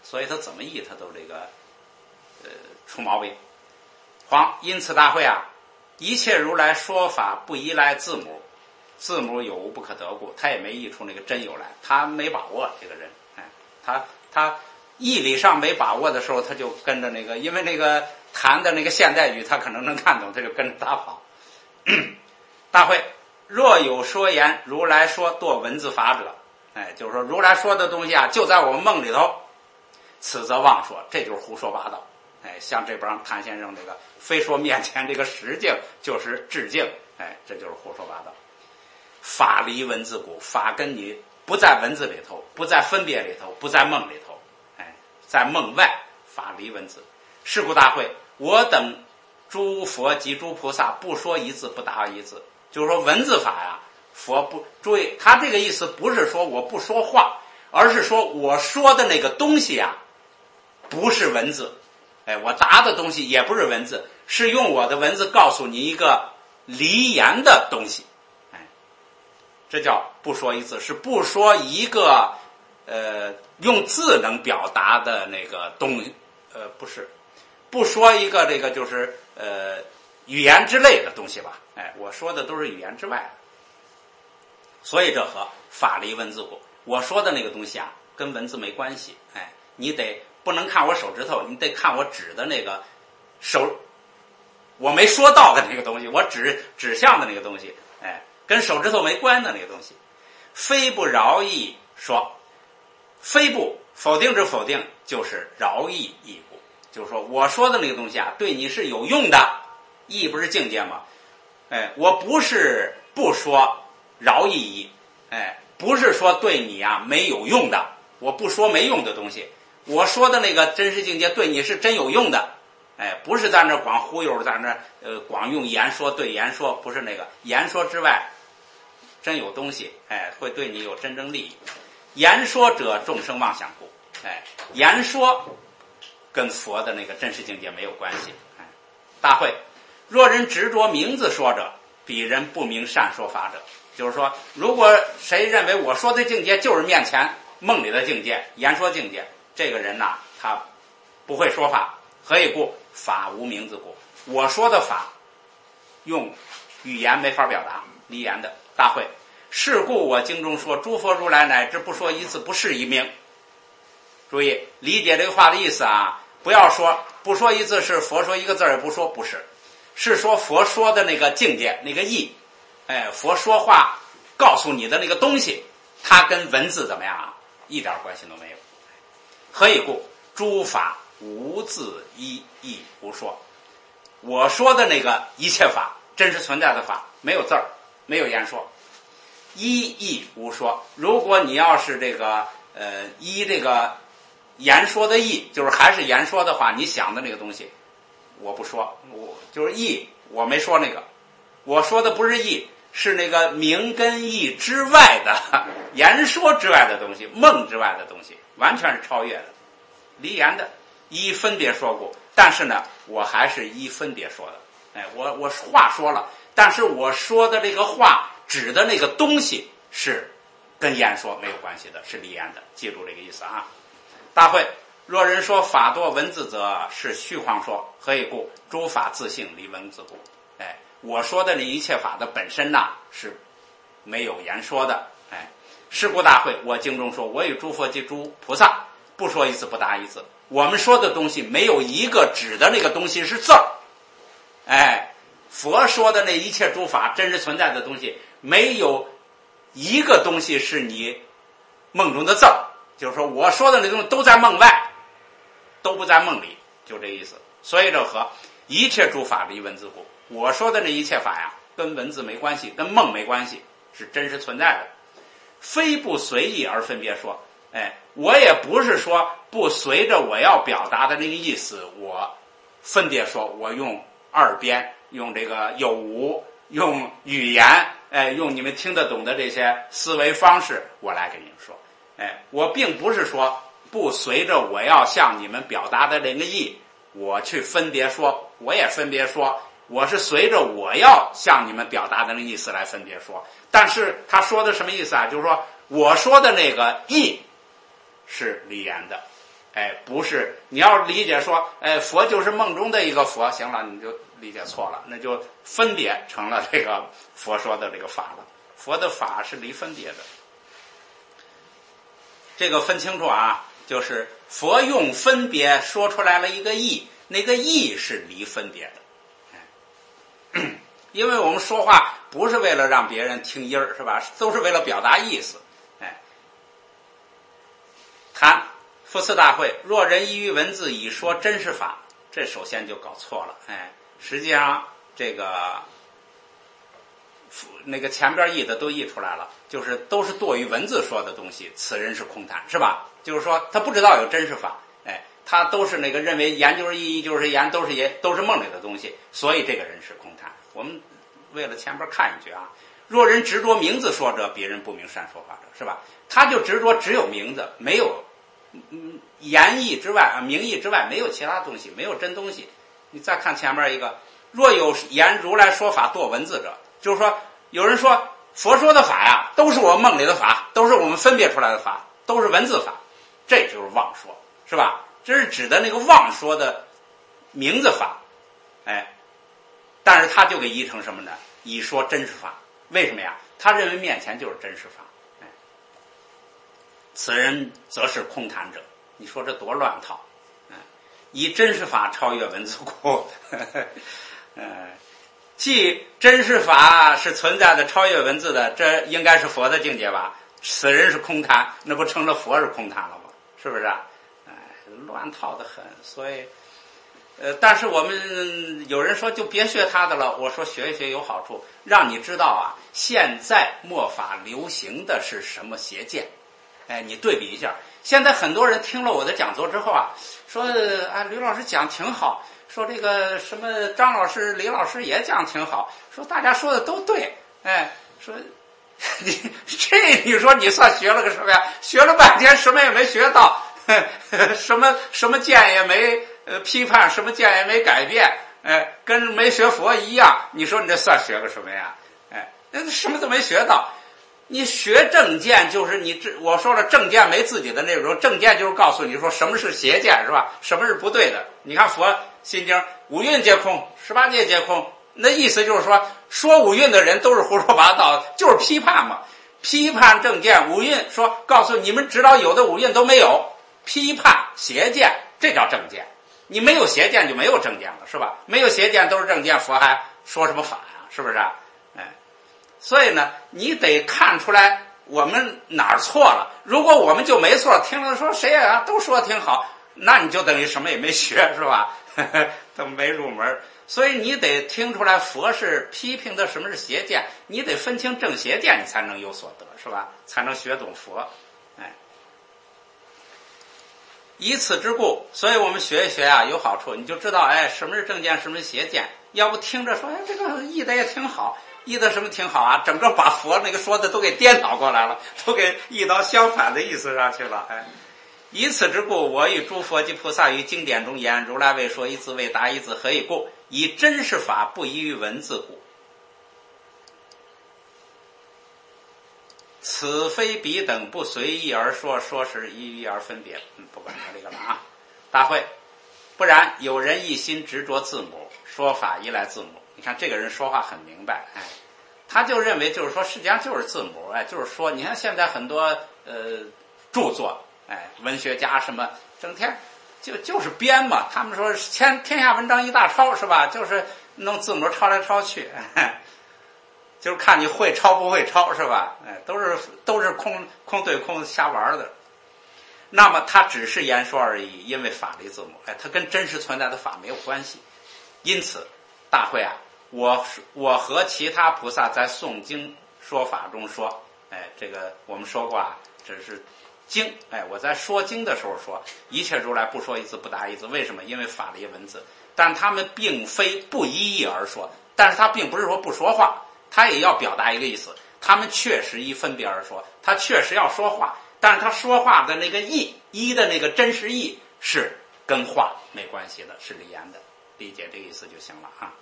所以他怎么译他都这个出毛病。因此大会啊，一切如来说法不依赖字母，字母有无不可得故，他也没译出那个真有来，他没把握这个人，他义理上没把握的时候，他就跟着那个，因为那个谈的那个现代语他可能能看懂，他就跟着他跑。大会若有说言，如来说堕文字法者，就是说如来说的东西啊，就在我们梦里头，此则妄说，这就是胡说八道。像这帮谭先生这个非说面前这个实境就是致敬，这就是胡说八道。法离文字故，法跟你不在文字里头，不在分别里头，不在梦里头，在梦外，法离文字。是故大会，我等诸佛及诸菩萨不说一字不答一字，就是说文字法呀，佛不注意，他这个意思不是说我不说话，而是说我说的那个东西啊，不是文字，我答的东西也不是文字，是用我的文字告诉你一个离言的东西，这叫不说一字，是不说一个用字能表达的那个东西，不是，不说一个这个就是语言之类的东西吧，我说的都是语言之外的。所以这和法离文字故，我说的那个东西啊，跟文字没关系，你得不能看我手指头，你得看我指的那个手，我没说到的那个东西，我指向的那个东西，跟手指头没关的那个东西。非不饶义说，非不否定之否定就是饶义义故，就是说我说的那个东西啊，对你是有用的，义不是境界吗？我不是不说饶义义，不是说对你啊没有用的，我不说没用的东西，我说的那个真实境界对你是真有用的，不是在那光忽悠，在那光用言说对言说，不是那个言说之外真有东西，会对你有真正利益。言说者众生妄想故，言说跟佛的那个真实境界没有关系。大会若人执着名字说者，彼人不明善说法者，就是说如果谁认为我说的境界就是面前梦里的境界，言说境界，这个人呐，他不会说法。何以故？法无名字故，我说的法用语言没法表达，离言的。大会是故我经中说，诸佛如来乃至不说一字不是一名。注意理解这个话的意思啊，不要说不说一字是佛说一个字也不说，不是，是说佛说的那个境界那个义，佛说话告诉你的那个东西，它跟文字怎么样啊，一点关系都没有。何以故？诸法无字一义无说，我说的那个一切法真实存在的法，没有字儿，没有言说，一义无说。如果你要是这个依这个言说的义，就是还是言说的话，你想的那个东西我不说，我就是义，我没说那个，我说的不是义，是那个名跟义之外的言说之外的东西，梦之外的东西，完全是超越的，离言的，依分别说过。但是呢，我还是依分别说的，我话说了，但是我说的这个话指的那个东西是跟言说没有关系的，是离言的，记住这个意思啊。大会若人说法堕文字则是虚妄说，何以故？诸法自性离文字故。我说的这一切法的本身呐，是没有言说的。是故大会我经中说，我与诸佛及诸菩萨不说一字不答一字，我们说的东西没有一个指的那个东西是字儿。佛说的那一切诸法真实存在的东西，没有一个东西是你梦中的字儿，就是说我说的那东西都在梦外，都不在梦里，就这意思。所以这和一切诸法离文字故，我说的那一切法呀，跟文字没关系，跟梦没关系，是真实存在的。非不随意而分别说，我也不是说不随着我要表达的那个意思我分别说，我用二边，用这个有无，用语言，用你们听得懂的这些思维方式，我来给你们说。我并不是说不随着我要向你们表达的这个意，我去分别说，我也分别说，我是随着我要向你们表达的那个意思来分别说。但是他说的什么意思啊？就是说我说的那个意是离言的， 不是，你要理解说，佛就是梦中的一个佛，行了，你就理解错了，那就分别成了这个佛说的这个法了。佛的法是离分别的，这个分清楚啊，就是佛用分别说出来了一个义，那个义是离分别的。因为我们说话不是为了让别人听音儿，是吧？都是为了表达意思。谈复次大会，若人依于文字以说真实法，这首先就搞错了。实际上这个那个前边译的都译出来了，就是都是堕于文字说的东西，此人是空谈，是吧？就是说他不知道有真实法，他都是那个认为言就是意，意就是言，都是梦里的东西，所以这个人是空谈。我们为了前边看一句啊，若人执着名字说者，别人不明善说法者，是吧？他就执着只有名字，没有言义之外名义之外没有其他东西，没有真东西。你再看前面一个，若有言如来说法堕文字者，就是说有人说佛说的法呀，都是我们梦里的法，都是我们分别出来的法，都是文字法，这就是妄说，是吧？这是指的那个妄说的名字法，但是他就给译成什么呢？以说真实法。为什么呀？他认为面前就是真实法，此人则是空谈者。你说这多乱套！以真实法超越文字故，即真实法是存在的，超越文字的，这应该是佛的境界吧？此人是空谈，那不成了佛是空谈了吗？是不是啊？乱套的很。所以，但是我们有人说就别学他的了，我说学一学有好处，让你知道啊，现在末法流行的是什么邪见。你对比一下，现在很多人听了我的讲座之后啊，说吕老师讲挺好，说这个什么张老师、李老师也讲挺好，说大家说的都对，说你说你算学了个什么呀？学了半天什么也没学到，什么见也没批判，什么见也没改变，跟没学佛一样。你说你这算学个什么呀？什么都没学到。你学正见就是我说了，正见没自己的内容，正见就是告诉你说什么是邪见，是吧？什么是不对的？你看佛心经五蕴皆空，18界皆空，那意思就是说五蕴的人都是胡说八道，就是批判嘛。批判正见五蕴，说告诉你们知道有的五蕴都没有，批判邪见，这叫正见。你没有邪见就没有正见了，是吧？没有邪见都是正见，佛还说什么法呀？是不是啊？所以呢，你得看出来我们哪儿错了。如果我们就没错，听了说谁啊都说挺好，那你就等于什么也没学，是吧？都没入门。所以你得听出来佛是批评的什么是邪见，你得分清正邪见，你才能有所得，是吧？才能学懂佛。以此之故，所以我们学一学啊有好处，你就知道什么是正见，什么是邪见。要不听着说这个译的也挺好，译的什么挺好啊，整个把佛那个说的都给颠倒过来了，都给译到相反的意思上去了。以此之故，我与诸佛及菩萨于经典中言，如来未说一字未答一字，何以故？以真实法不依于文字故。此非彼等不随意而说，说是依于而分别。不管他这个了啊。大会，不然有人一心执着字母，说法依赖字母。你看这个人说话很明白，他就认为就是说世界上就是字母，就是说你看现在很多著作，文学家什么整天就是编嘛，他们说天下文章一大抄，是吧？就是弄字母抄来抄去，就是看你会抄不会抄，是吧？都是空对空瞎玩的。那么他只是言说而已，因为法离字母，它跟真实存在的法没有关系。因此大会啊，我和其他菩萨在诵经说法中说，这个我们说过啊，这是经，我在说经的时候说，一切如来不说一字不答一字，为什么？因为法离文字，但他们并非不依义而说，但是他并不是说不说话，他也要表达一个意思，他们确实依分别而说，他确实要说话，但是他说话的那个义，依的那个真实义是跟话没关系的，是离言的，理解这个意思就行了啊。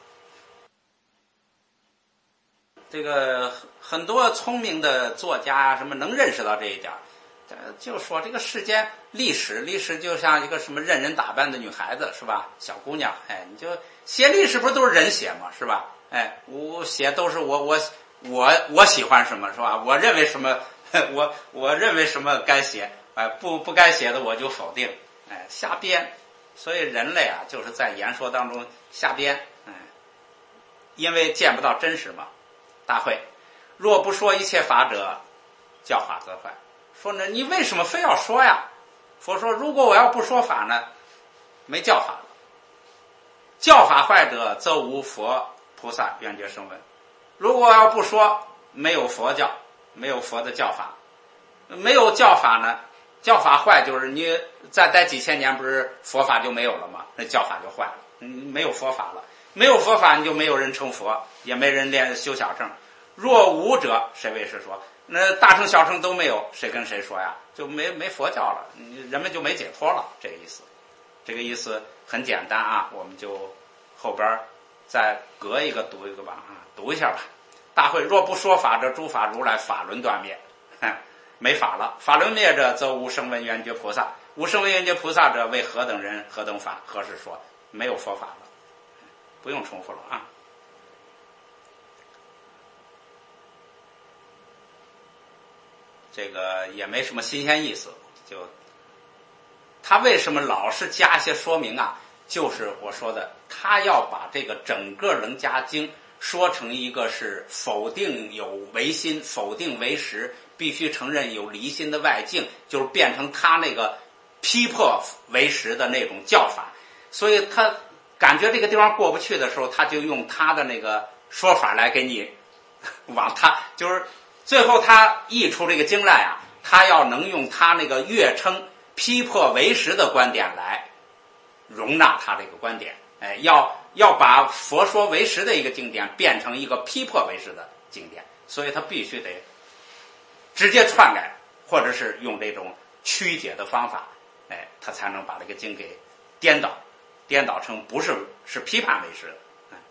这个很多聪明的作家什么能认识到这一点， 就说这个世间历史就像一个什么任人打扮的女孩子是吧？小姑娘，哎，你就写历史不是都是人写吗？是吧？哎，我写都是我喜欢什么是吧？我认为什么，我认为什么该写，哎，不该写的我就否定，哎，瞎编。所以人类啊，就是在言说当中瞎编，哎，因为见不到真实嘛。大会，若不说一切法者，教法则坏。说呢，你为什么非要说呀？佛说，如果我要不说法呢，没教法了。教法坏者，则无佛菩萨圆觉声闻。如果要不说，没有佛教，没有佛的教法，没有教法呢？教法坏就是你再待几千年，不是佛法就没有了吗？那教法就坏了，没有佛法了，没有佛法你就没有人成佛，也没人练修小乘。若无者，谁为是说？那大乘小乘都没有，谁跟谁说呀？就没佛教了，人们就没解脱了。这个意思，这个意思很简单啊，我们就后边再隔一个读一个吧啊，读一下吧。大会，若不说法者，诸法如来法轮断灭，没法了。法轮灭者，则无声闻缘觉菩萨。无声闻缘觉菩萨者，为何等人？何等法？何时说？没有佛法了，不用重复了啊。这个也没什么新鲜意思，就他为什么老是加一些说明啊？就是我说的，他要把这个整个楞伽经说成一个是否定有唯心，否定唯实，必须承认有离心的外境，就是变成他那个批破唯实的那种教法。所以他感觉这个地方过不去的时候，他就用他的那个说法来给你往他就是最后他译出这个经来啊，他要能用他那个乐称批破唯实的观点来容纳他这个观点，哎，要把佛说唯实的一个经典变成一个批破唯实的经典，所以他必须得直接篡改，或者是用这种曲解的方法，哎，他才能把这个经给颠倒成不是批判唯实的。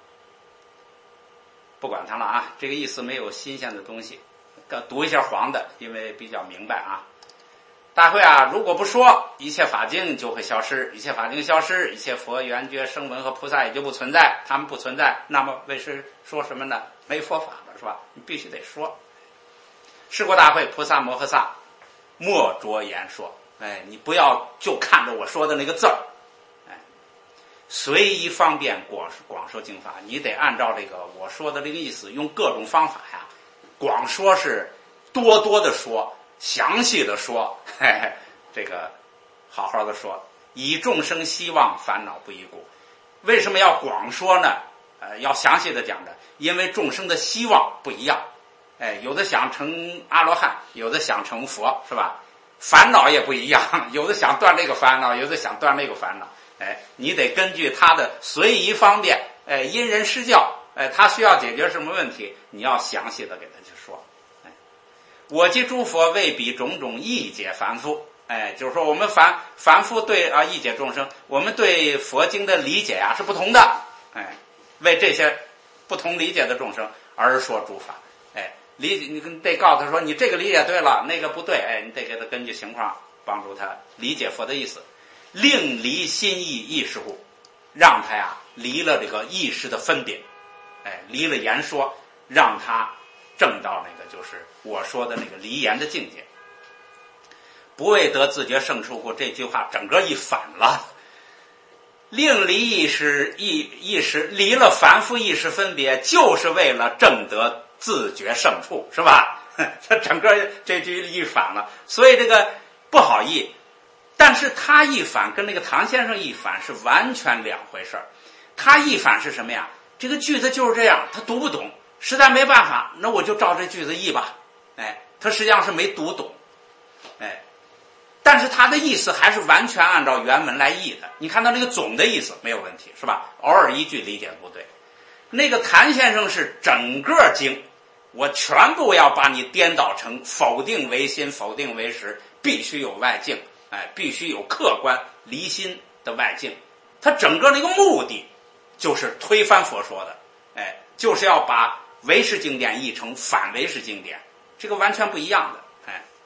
不管它了啊，这个意思没有新鲜的东西。读一下黄的，因为比较明白啊。大会啊，如果不说，一切法经就会消失，一切法经消失，一切佛缘觉声闻和菩萨也就不存在，他们不存在，那么为师说什么呢？没佛法了是吧？你必须得说。是过大会，菩萨摩诃萨莫着言说，哎，你不要就看着我说的那个字儿，哎，随意方便广说经法，你得按照这个我说的这个意思，用各种方法呀，广说是多多的说，详细的说，嘿嘿，这个好好的说，以众生希望烦恼不异故。为什么要广说呢？要详细的讲的，因为众生的希望不一样，哎，有的想成阿罗汉，有的想成佛，是吧？烦恼也不一样，有的想断这个烦恼，有的想断那个烦恼，哎，你得根据他的随宜方便，哎，因人施教，哎，他需要解决什么问题，你要详细的给他去说。哎，我及诸佛为彼种种义解凡夫，哎，就是说我们凡夫对义解众生，我们对佛经的理解啊是不同的，哎，为这些不同理解的众生而说诸法，哎，你得告诉他说你这个理解对了，那个不对，哎，你得给他根据情况帮助他理解佛的意思，令离心意意识故，让他呀离了这个意识的分别，哎，离了言说，让他证到那个就是我说的那个离言的境界。不为得自觉胜处故，这句话整个一反了。令离意识离了凡夫意识分别，就是为了证得自觉胜处，是吧？他整个这句一反了，所以这个不好译。但是他一反跟那个唐先生一反是完全两回事儿。他一反是什么呀？这个句子就是这样，他读不懂，实在没办法，那我就照这句子译吧。哎，他实际上是没读懂，哎。但是他的意思还是完全按照原文来译的，你看到那个总的意思没有问题，是吧？偶尔一句理解不对。那个谭先生是整个经，我全部要把你颠倒成否定为心，否定为实，必须有外境，哎，必须有客观离心的外境。他整个那个目的就是推翻佛说的，哎，就是要把唯识经典译成反唯识经典，这个完全不一样的，哎。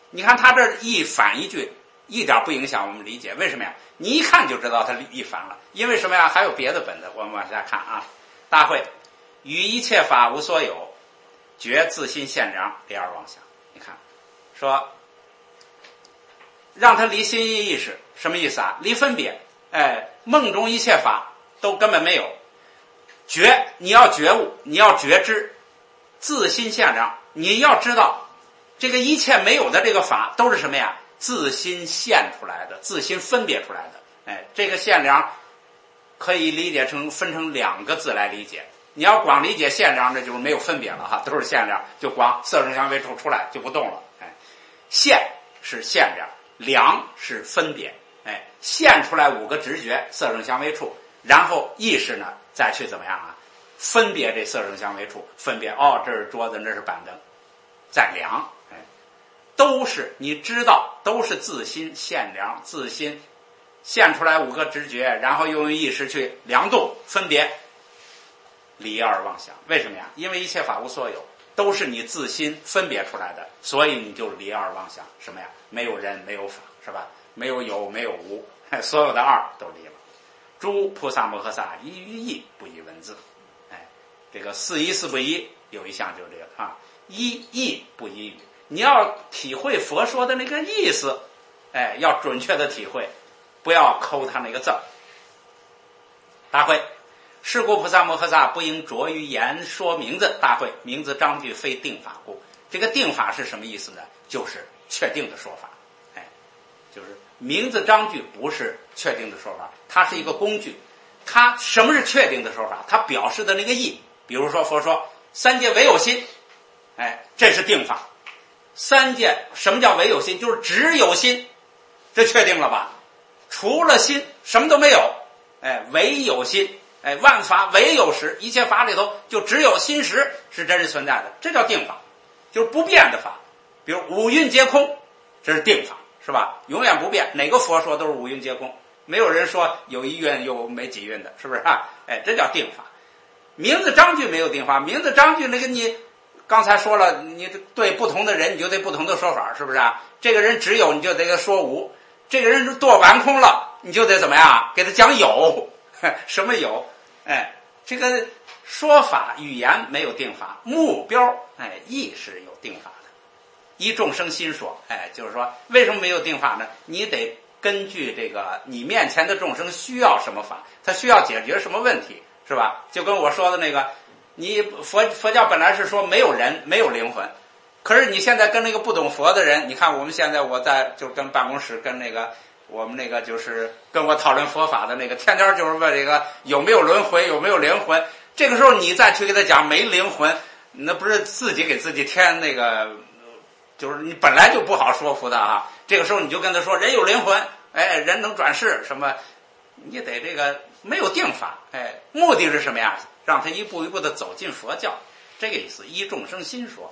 你看他这一反一句，一点不影响我们理解。为什么呀？你一看就知道他一反了。因为什么呀？还有别的本子，我们往下看啊。大会与一切法无所有，觉自心现量，离而妄想。你看，说让他离心意识，什么意思啊？离分别。梦中一切法都根本没有。觉，你要觉悟，你要觉知，自心现量。你要知道，这个一切没有的这个法都是什么呀？自心现出来的，自心分别出来的。这个现量可以理解成分成2个字来理解。你要光理解现量，这就是没有分别了哈，都是现量，就光色声香味触出来就不动了。现是现量，量是分别。现出来5个直觉，色声香味触，然后意识呢再去怎么样啊？分别这色声香味触，分别这是桌子，那是板凳，再量。都是你知道，都是自心现量，自心现出来5个直觉，然后又用意识去量度分别，离而妄想。为什么呀？因为一切法无所有，都是你自心分别出来的，所以你就离而妄想。什么呀？没有人，没有法，是吧？没有有，没有无，所有的二都离了。诸菩萨摩诃萨依于义，不依文字。这个四依四不依有一项就是这个啊，依义不依语。你要体会佛说的那个意思，要准确的体会，不要抠他那个字。大会，是故菩萨摩诃萨不应着于言说名字。大会，名字章句非定法故。这个定法是什么意思呢？就是确定的说法。就是名字章句不是确定的说法，它是一个工具。它什么是确定的说法？它表示的那个意。比如说佛说三界唯有心，这是定法。三界什么叫唯有心？就是只有心，这确定了吧？除了心什么都没有，唯有心，万法唯有实，一切法里头就只有心实是真实存在的，这叫定法，就是不变的法。比如五蕴皆空，这是定法，是吧？永远不变，哪个佛说都是五蕴皆空，没有人说有一蕴有没几蕴的，是不是啊？这叫定法。名字章句没有定法，名字章句那个你刚才说了，你对不同的人你就得不同的说法，是不是啊？这个人只有你就得给他说无，这个人堕完空了你就得怎么样给他讲有。什么有？这个说法语言没有定法，目标意是有定法的。依众生心说，就是说为什么没有定法呢？你得根据这个你面前的众生需要什么法，他需要解决什么问题，是吧？就跟我说的那个，你佛教本来是说没有人没有灵魂，可是你现在跟那个不懂佛的人，你看我们现在我在就跟办公室跟那个我们那个就是跟我讨论佛法的那个，天天就是问这个有没有轮回，有没有灵魂。这个时候你再去给他讲没灵魂，那不是自己给自己添那个，就是你本来就不好说服的啊。这个时候你就跟他说人有灵魂，人能转世什么，你得这个没有定法，目的是什么呀？让他一步一步的走进佛教，这个意思。依众生心说，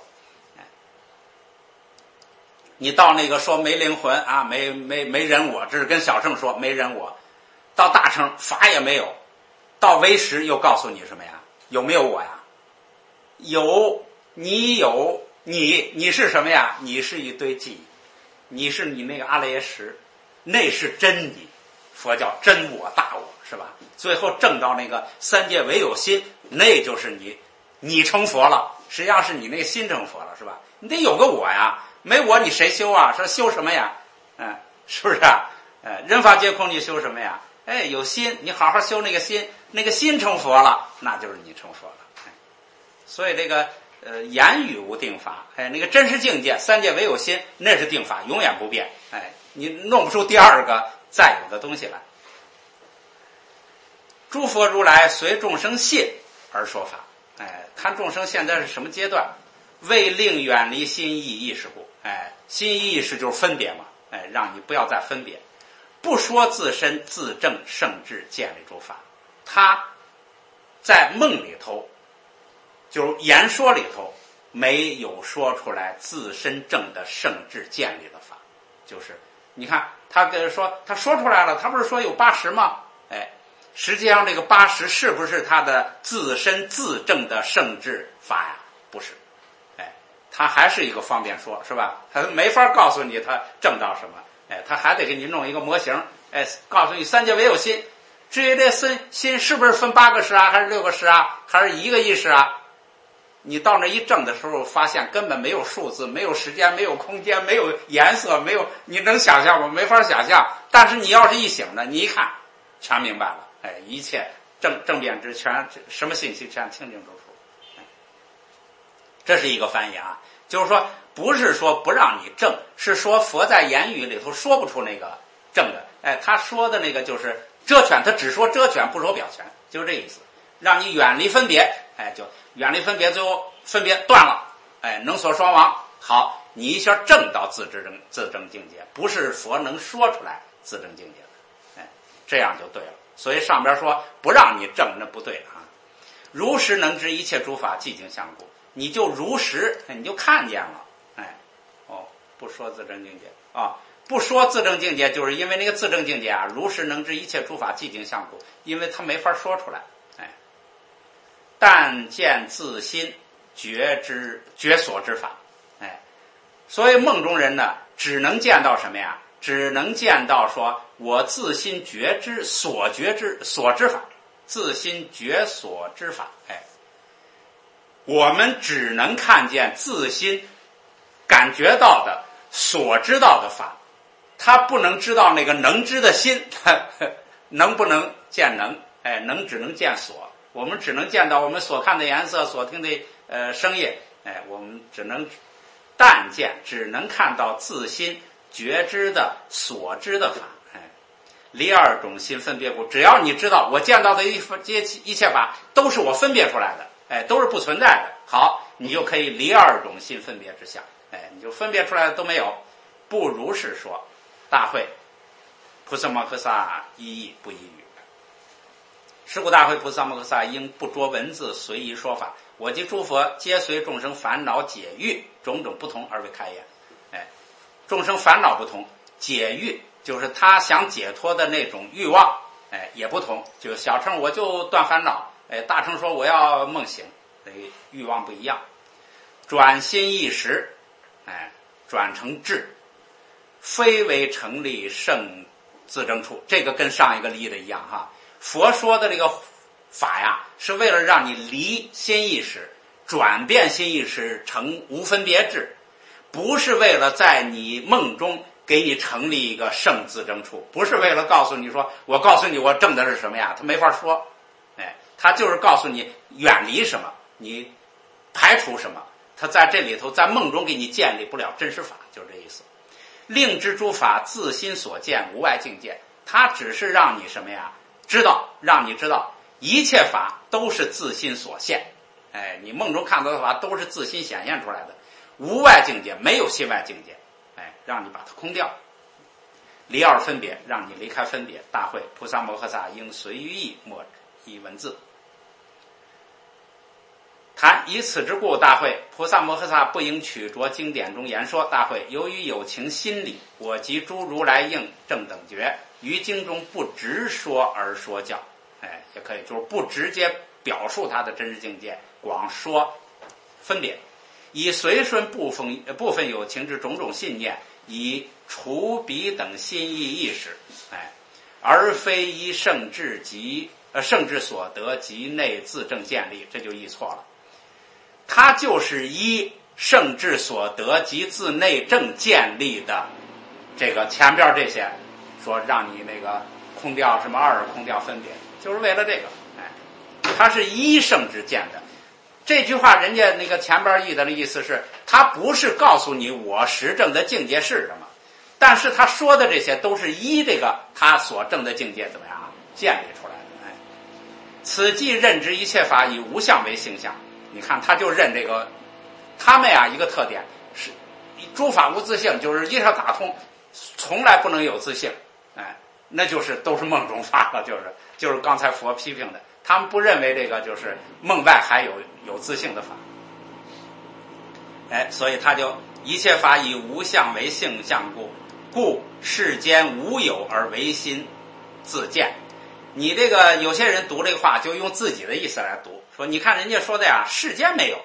你到那个说没灵魂啊，没人我，这是跟小乘说没人我。到大乘法也没有，到唯识又告诉你什么呀？有没有我呀？有，你有你是什么呀？你是一堆记忆，你是你那个阿赖耶识，那是真你。佛教真我大我，是吧？最后证到那个三界唯有心，那就是你成佛了，实际上是你那个心成佛了，是吧？你得有个我呀，没我你谁修啊？说修什么呀？是不是啊？人法皆空，你修什么呀？有心，你好好修那个心，那个心成佛了，那就是你成佛了。所以这个言语无定法，那个真实境界三界唯有心，那是定法，永远不变。你弄不出第二个再有的东西来。诸佛如来随众生信而说法，看众生现在是什么阶段，为令远离心意意识故。心意意识就是分别嘛，让你不要再分别，不说自身自证圣智建立诸法。他在梦里头，就是言说里头没有说出来自身证的圣智建立的法。就是你看他说他说出来了，他不是说有80吗？实际上这个80是不是他的自身自证的圣智法呀？不是。 他还是一个方便说，是吧？他没法告诉你他证到什么，他还得给你弄一个模型，告诉你三界唯有心。至于这心是不是分8个识啊，还是6个识啊，还是1个意识啊？你到那一证的时候，发现根本没有数字，没有时间，没有空间，没有颜色，没有，你能想象吗？没法想象。但是你要是一醒呢，你一看，全明白了，一切正辩知全，什么信息全清清楚楚。这是一个翻译啊，就是说不是说不让你证，是说佛在言语里头说不出那个证的。他说的那个就是遮权，他只说遮权，不说表权，就是这意思，让你远离分别，就远离分别，最后分别断了，能所双亡。好，你一下证到自证境界，不是佛能说出来自证境界的，这样就对了。所以上边说不让你证，那不对啊。如实能知一切诸法寂静相故，你就如实，你就看见了，不说自证境界啊。不说自证境界，就是因为那个自证境界啊，如实能知一切诸法寂静相故，因为他没法说出来。但见自心觉所知法，所以梦中人呢，只能见到什么呀？只能见到说我自心觉知所知法，自心觉所知法。我们只能看见自心感觉到的所知道的法，他不能知道那个能知的心，能不能见能？能只能见所。我们只能见到我们所看的颜色，所听的声音，我们只能但见，只能看到自心觉知的所知的法。离二种心分别故，只要你知道我见到的一切法都是我分别出来的，都是不存在的，好，你就可以离二种心分别之相，你就分别出来的都没有。不如是说，大会菩萨摩诃萨一意不一语。是故大会菩萨摩诃萨应不着文字随意说法，我及诸佛皆随众生烦恼解欲种种不同而为开言。众生烦恼不同，解欲就是他想解脱的那种欲望，也不同。就小乘我就断烦恼，大乘说我要梦醒，欲望不一样。转心一时，转成智，非为成立圣自证处。这个跟上一个离的一样哈。佛说的这个法呀，是为了让你离心意识，转变心意识成无分别智，不是为了在你梦中给你成立一个圣自证处，不是为了告诉你说我告诉你我证的是什么呀，他没法说，他就是告诉你远离什么，你排除什么，他在这里头在梦中给你建立不了真实法，就是这意思。令知诸法自心所见，无外境界，他只是让你什么呀？知道，让你知道一切法都是自心所现，你梦中看到的法都是自心显现出来的，无外境界，没有心外境界，让你把它空掉。离二分别，让你离开分别。大会菩萨摩诃萨应随于意，莫以文字。谈以此之故，大会菩萨摩诃萨不应取着经典中言说。大会由于有情心理，我及诸如来应正等觉，于经中不直说而说教，也可以就是不直接表述他的真实境界，光说分别，以随顺部分有情之种种信念，以除彼等心意意识，而非依圣智所得及内自证建立，这就译错了。他就是依圣智所得及自内证建立的这个前边这些，说让你那个空掉什么二，空掉分别，就是为了这个，他是依圣智见的。这句话人家那个前边译的意思是，他不是告诉你我实证的境界是什么，但是他说的这些都是依这个他所证的境界怎么样建立出来的。此即认知一切法以无相为性相。你看他就认这个，他们呀一个特点是诸法无自性，就是一条打通，从来不能有自性，那就是都是梦中法了，就是刚才佛批评的，他们不认为这个就是梦外还有自性的法，所以他就一切法以无相为性相故世间无有而唯心自见。你这个有些人读这个话就用自己的意思来读，说你看人家说的呀，世间没有，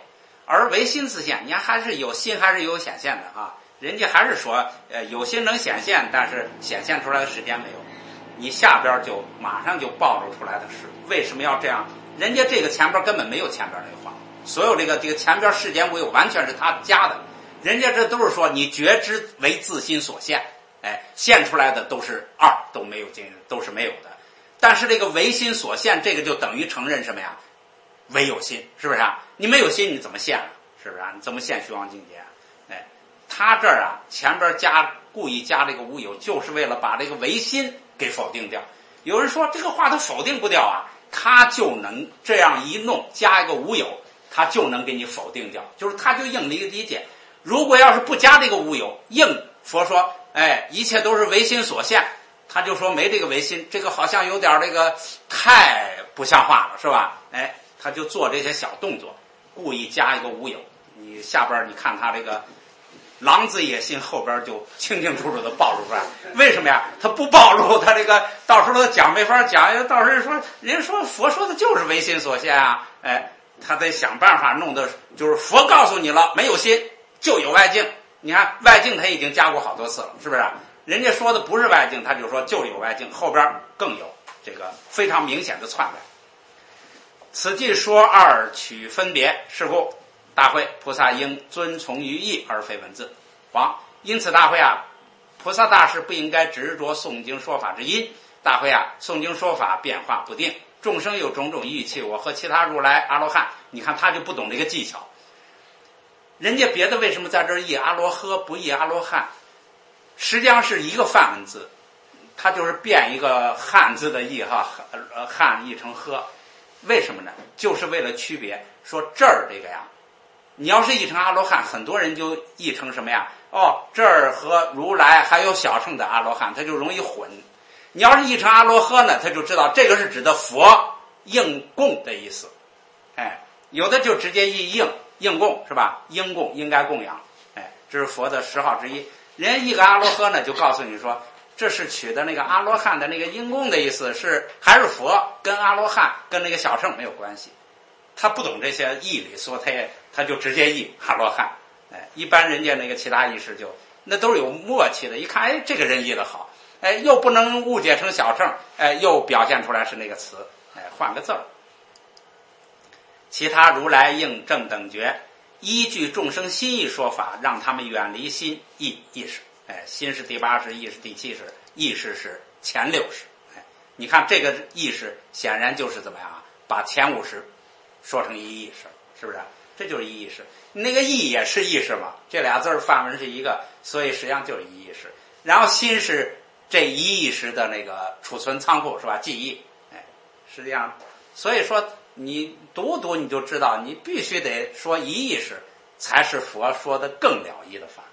而唯心自现，你看还是有心，还是有显现的啊。人家还是说，有心能显现，但是显现出来的时间没有。你下边就马上就暴露出来的是为什么要这样？人家这个前边根本没有前边那个话，所有这个前边世间无有，完全是他加的。人家这都是说你觉知为自心所现，现出来的都是二，都没有都是没有的。但是这个唯心所现，这个就等于承认什么呀？唯有心，是不是啊？你没有心，你怎么现啊？是不是啊？你怎么现虚妄境界啊？他这儿啊，前边故意加这个无有，就是为了把这个唯心给否定掉。有人说这个话他否定不掉啊，他就能这样一弄，加一个无有，他就能给你否定掉，就是他就硬理解。如果要是不加这个无有，硬佛说，一切都是唯心所现，他就说没这个唯心，这个好像有点这个太不像话了，是吧？他就做这些小动作，故意加一个无有。你下边你看他这个狼子野心后边就清清楚楚的暴露出来，为什么呀？他不暴露，他这个到时候他讲没法讲，到时候说人家说佛说的就是唯心所现啊，他得想办法弄的，就是佛告诉你了，没有心就有外境。你看外境他已经加过好多次了，是不是？人家说的不是外境，他就说就有外境，后边更有这个非常明显的篡改。此即说二取分别，是故大会菩萨应遵从于义而非文字。因此大会啊，菩萨大士不应该执着诵经说法之因。大会啊，诵经说法变化不定，众生有种种欲气，我和其他如来阿罗汉，你看他就不懂这个技巧。人家别的为什么在这儿译阿罗呵不译阿罗汉？实际上是一个梵文字，他就是变一个汉字的译哈，汉译成呵。为什么呢？就是为了区别，说这儿这个呀，你要是译成阿罗汉，很多人就译成什么呀？这儿和如来还有小乘的阿罗汉，他就容易混。你要是译成阿罗呵呢，他就知道这个是指的佛应供的意思。有的就直接译应供，是吧？应供应该供养，这是佛的10号之一。人家译个阿罗呵呢，就告诉你说，这是取的那个阿罗汉的那个应供的意思，还是佛，跟阿罗汉跟那个小乘没有关系。他不懂这些义理，所以他就直接译阿罗汉。一般人家那个其他义士那都是有默契的，一看这个人译得好，又不能误解成小乘，又表现出来是那个词，换个字儿。其他如来应正等觉，依据众生心意说法，让他们远离心意识。心是第80，意识第70，意识是前60。你看这个意识显然就是怎么样啊？把前50说成一意识，是不是？这就是一意识。那个意也是意识嘛，这俩字梵文是一个，所以实际上就是一意识。然后心是这一意识的那个储存仓库，是吧？记忆。实际上，所以说你读你就知道，你必须得说一意识，才是佛说的更了义的法。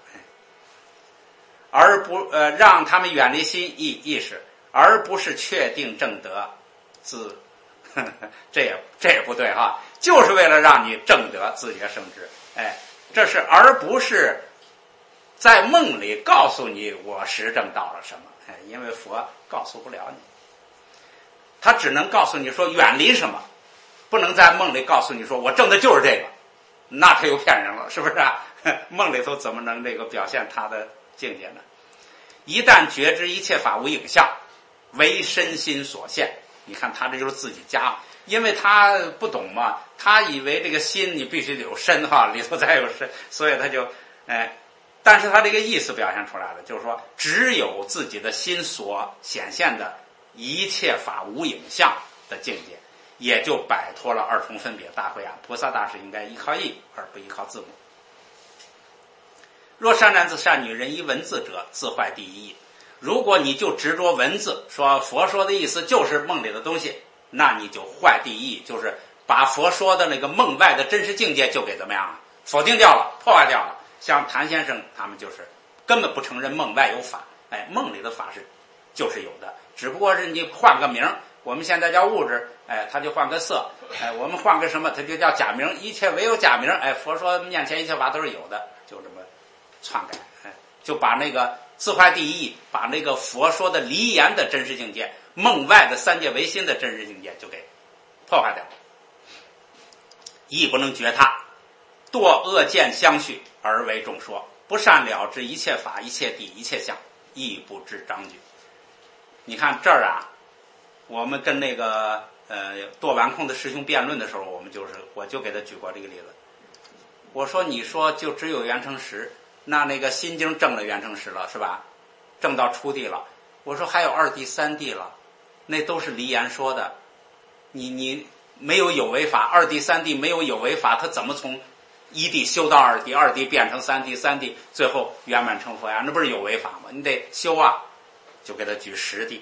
而不让他们远离心意识，而不是确定正德自这也不对哈，就是为了让你正德自觉生知。这是而不是在梦里告诉你我实证到了什么。因为佛告诉不了你，他只能告诉你说远离什么，不能在梦里告诉你说我证的就是这个，那他又骗人了，是不是啊？梦里头怎么能这个表现他的境界呢？一旦觉知一切法无影像，为身心所现。你看他这就是自己加，因为他不懂嘛，他以为这个心你必须得有身哈，里头才有身，所以他就但是他这个意思表现出来了，就是说只有自己的心所显现的一切法无影像的境界，也就摆脱了二重分别。大会啊，菩萨大士应该依靠义而不依靠字母。若善男子善女人依文字者，自坏第一义。如果你就执着文字，说佛说的意思就是梦里的东西，那你就坏第一义，就是把佛说的那个梦外的真实境界就给怎么样啊？否定掉了，破坏掉了。像谭先生他们就是根本不承认梦外有法，梦里的法就是有的，只不过是你换个名，我们现在叫物质，他就换个色，我们换个什么，他就叫假名，一切唯有假名，佛说面前一切法都是有的，就这么篡改，就把那个自坏第一义，把那个佛说的离言的真实境界，梦外的三界唯心的真实境界就给破坏掉了。义不能觉他， 堕恶见相续而为众说，不善了知一切法、一切谛、一切相，亦不知章句。你看这儿啊，我们跟那个堕顽空的师兄辩论的时候，我就给他举过这个例子。我说你说就只有圆成实，那个心经证了圆成实了是吧？证到初地了。我说还有二地三地了，那都是离言说的。你没有有为法，二地三地没有有为法，他怎么从一地修到二地，二地变成三地，三地最后圆满成佛呀？那不是有为法吗？你得修啊。就给他举十地，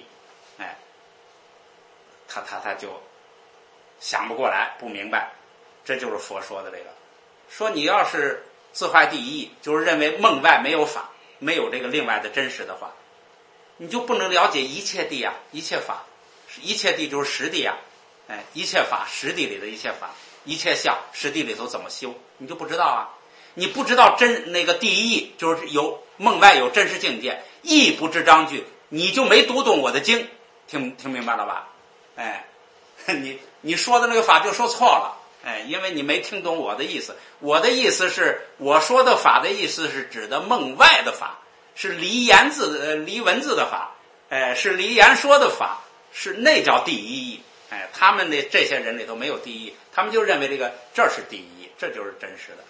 他就想不过来，不明白，这就是佛说的这个。说你要是自坏第一义，就是认为梦外没有法，没有这个另外的真实的话，你就不能了解一切谛啊，一切法，一切谛就是实谛啊，一切法实谛里的一切法，一切相实谛里头怎么修，你就不知道啊。你不知道那个第一义，就是有梦外有真实境界，义不知章句，你就没读懂我的经，听明白了吧？你说的那个法就说错了，因为你没听懂我的意思。我的意思是，我说的法的意思是指的梦外的法，是离文字的法，是离言说的法，是那叫第一义。他们的这些人里头没有第一义，他们就认为这是第一义，这就是真实的。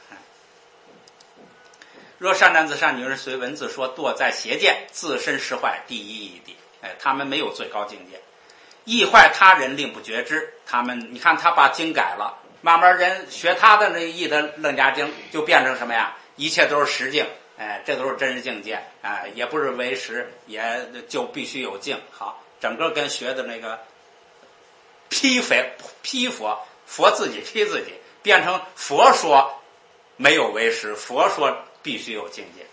若善男子善女人随文字说，堕在邪见，自身实坏第一义谛。他们没有最高境界，意坏他人令不觉知。他们你看他把经改了，慢慢人学他的那义的楞伽经就变成什么呀？一切都是实境，这都是真实境界，也不是为实，也就必须有境。好，整个跟学的那个批佛自己批自己，变成佛说没有为实，佛说必须有境界。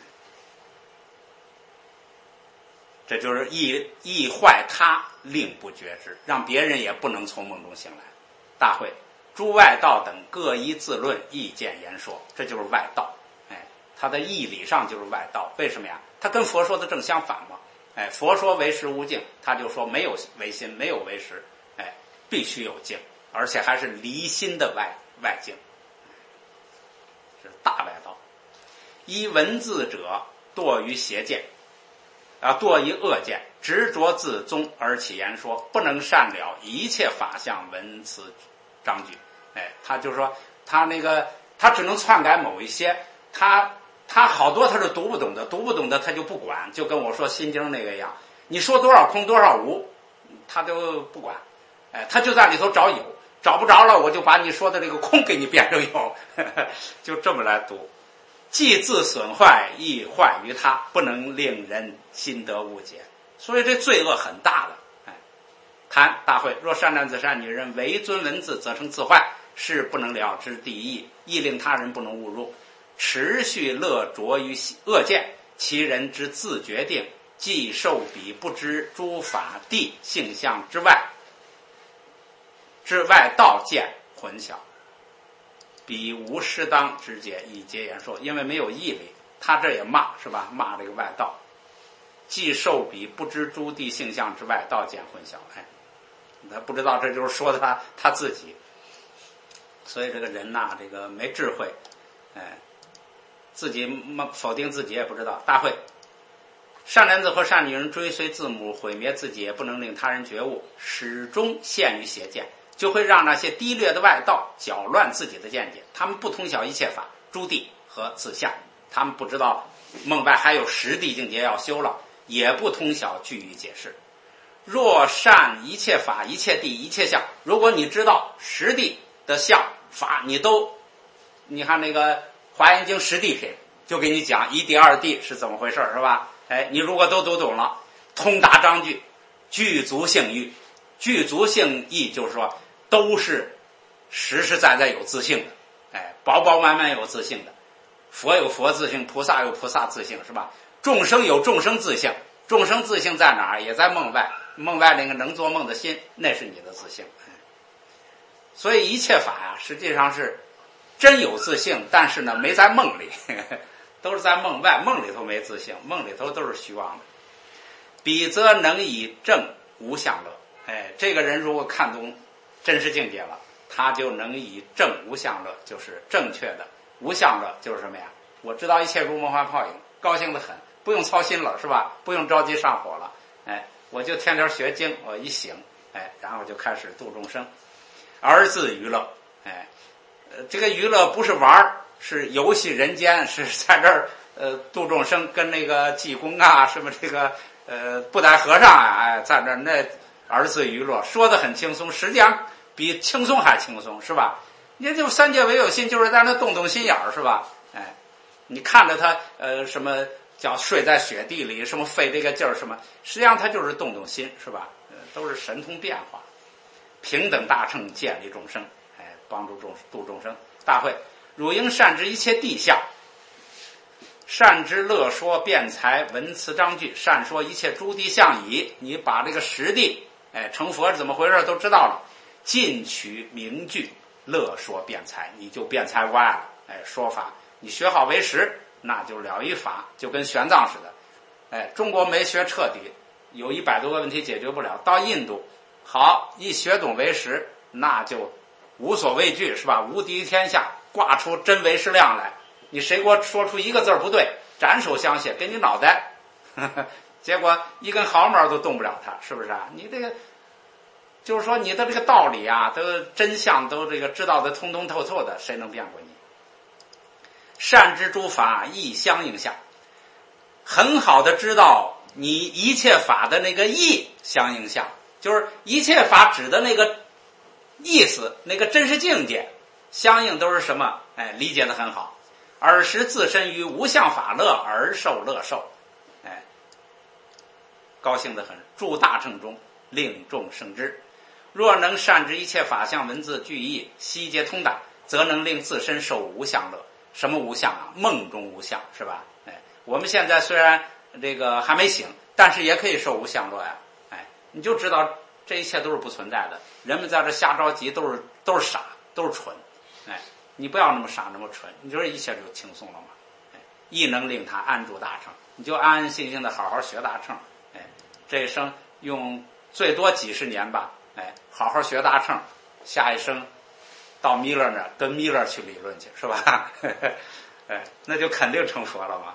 这就是意坏他令不觉知，让别人也不能从梦中醒来。大会诸外道等各依自论意见言说，这就是外道。他的义理上就是外道。为什么呀？他跟佛说的正相反嘛。佛说为实无境，他就说没有为心，没有为实，必须有境，而且还是离心的外境，是大外道。依文字者堕于邪见，堕于恶见，执着自宗而起言说，不能善了一切法相文辞章句。他就说他只能篡改某一些，他好多他是读不懂的他就不管，就跟我说心经那个一样，你说多少空多少无，他都不管，他就在里头找有，找不着了我就把你说的这个空给你变成有，就这么来读。既自损坏，亦坏于他，不能令人心得误解，所以这罪恶很大的。谈大会，若善男子善女人唯尊文字，则成自坏，是不能了知第一义，亦令他人不能误入，持续乐着于恶见，其人之自决定，既受彼不知诸法谛性相之外道见混淆，彼无适当直解以节言说，因为没有义理，他这也骂是吧？骂这个外道，既受彼不知诸谛性相之外道见混淆，他不知道这就是说的他自己。所以这个人呐，这个没智慧，自己否定自己也不知道。大会，善男子和善女人追随字母毁灭自己，也不能令他人觉悟，始终陷于邪见，就会让那些低劣的外道搅乱自己的见解。他们不通晓一切法、诸谛和自相，他们不知道梦外还有实谛境界要修了，也不通晓句语解释。若善一切法、一切谛、一切相，如果你知道实谛的相法，你看那个华严经实谛品就给你讲一谛二谛是怎么回事是吧？你如果都读懂了，通达章句，具足性义，具足性义就是说都是实实在在有自性的，饱饱满满有自性的。佛有佛自性，菩萨有菩萨自性是吧？众生有众生自性，众生自性在哪儿？也在梦外，梦外那个能做梦的心，那是你的自性。所以一切法呀，实际上是真有自性，但是呢没在梦里，都是在梦外，梦里头没自性，梦里头都是虚妄的。彼则能以正无相乐。这个人如果看懂真实境界了， 他就能以正无相乐，就是正确的。无相乐就是什么呀？我知道一切如梦幻泡影，高兴得很，不用操心了，是吧？不用着急上火了，我就天天学经，我一醒，然后就开始度众生，儿自娱乐，这个娱乐不是玩儿，是游戏人间，是在这儿度众生，跟那个济公啊，什么这个布袋和尚啊，在这儿那儿自娱乐，说得很轻松，实际上比轻松还轻松，是吧？也就三界唯有心，就是在那动心眼儿，是吧？你看着他什么叫睡在雪地里，什么费这个劲儿，什么实际上他就是动心，是吧？都是神通变化，平等大乘建立众生，帮助度众生。大会汝应善知一切地相，善知乐说辩才文辞章句，善说一切诸地相矣。你把这个实地成佛是怎么回事都知道了，尽取名句乐说辩才，你就辩才无碍了。说法你学好为实，那就了一法，就跟玄奘似的。中国没学彻底，有100多个问题解决不了，到印度好一学懂为实，那就无所畏惧，是吧？无敌于天下，挂出真为实量来，你谁给我说出一个字不对，斩首相谢，给你脑袋结果一根毫毛都动不了它，是不是啊？你这个就是说你的这个道理啊，都真相都这个知道的通通透透的，谁能辩过你？善知诸法义相应相，很好的知道你一切法的那个义相应相，就是一切法指的那个意思，那个真实境界相应都是什么？理解的很好。尔时自身于无相法乐而受乐受，高兴得很，住大乘中，令众生之。若能善知一切法相文字句意，悉皆通达，则能令自身受无相乐。什么无相啊？梦中无相，是吧？我们现在虽然这个还没醒，但是也可以受无相乐呀。你就知道这一切都是不存在的，人们在这瞎着急，都是傻，都是蠢。你不要那么傻那么蠢，你说一切就轻松了嘛。亦能令他安住大乘，你就安安心心的好好学大乘。这一生用最多几十年吧，好好学大乘，下一生到弥勒那儿跟弥勒去理论去，是吧？那就肯定成佛了嘛。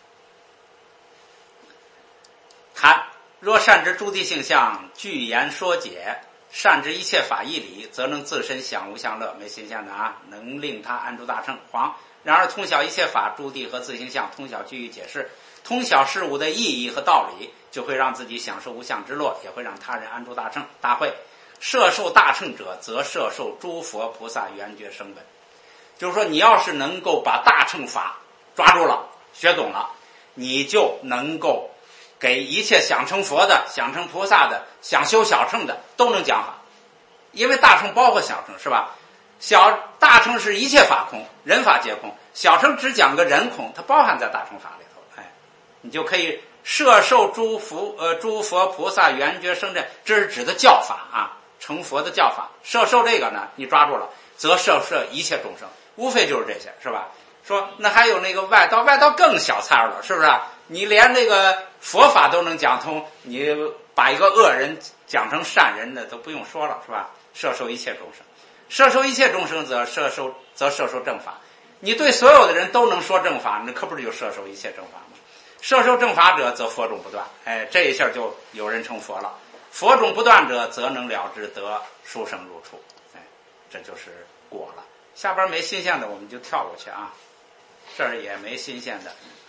谈若善知诸地性相，具言说解，善知一切法义理，则能自身享无相乐。没新鲜的啊，能令他安住大乘。黄然而通晓一切法诸地和自性相，通晓句意解释，通晓事物的意义和道理，就会让自己享受无相之乐，也会让他人安住大乘。大会摄受大乘者，则摄受诸佛菩萨圆觉声闻。就是说，你要是能够把大乘法抓住了，学懂了，你就能够给一切想成佛的、想成菩萨的、想修小乘的都能讲法。因为大乘包括小乘，是吧？大乘是一切法空，人法皆空，小乘只讲个人空，它包含在大乘法里头。你就可以摄受诸佛菩萨圆觉声闻，这是指的教法啊，成佛的教法。摄受这个呢，你抓住了，则摄一切众生，无非就是这些，是吧？说那还有那个外道更小菜了，是不是？你连那个佛法都能讲通，你把一个恶人讲成善人的都不用说了，是吧？摄受一切众生，摄受一切众生则摄受正法。你对所有的人都能说正法，那可不是就摄受一切正法吗？摄受正法者，则佛种不断。这一下就有人成佛了。佛种不断者，则能了知得殊胜入处。这就是果了。下边没新鲜的，我们就跳过去啊。这儿也没新鲜的。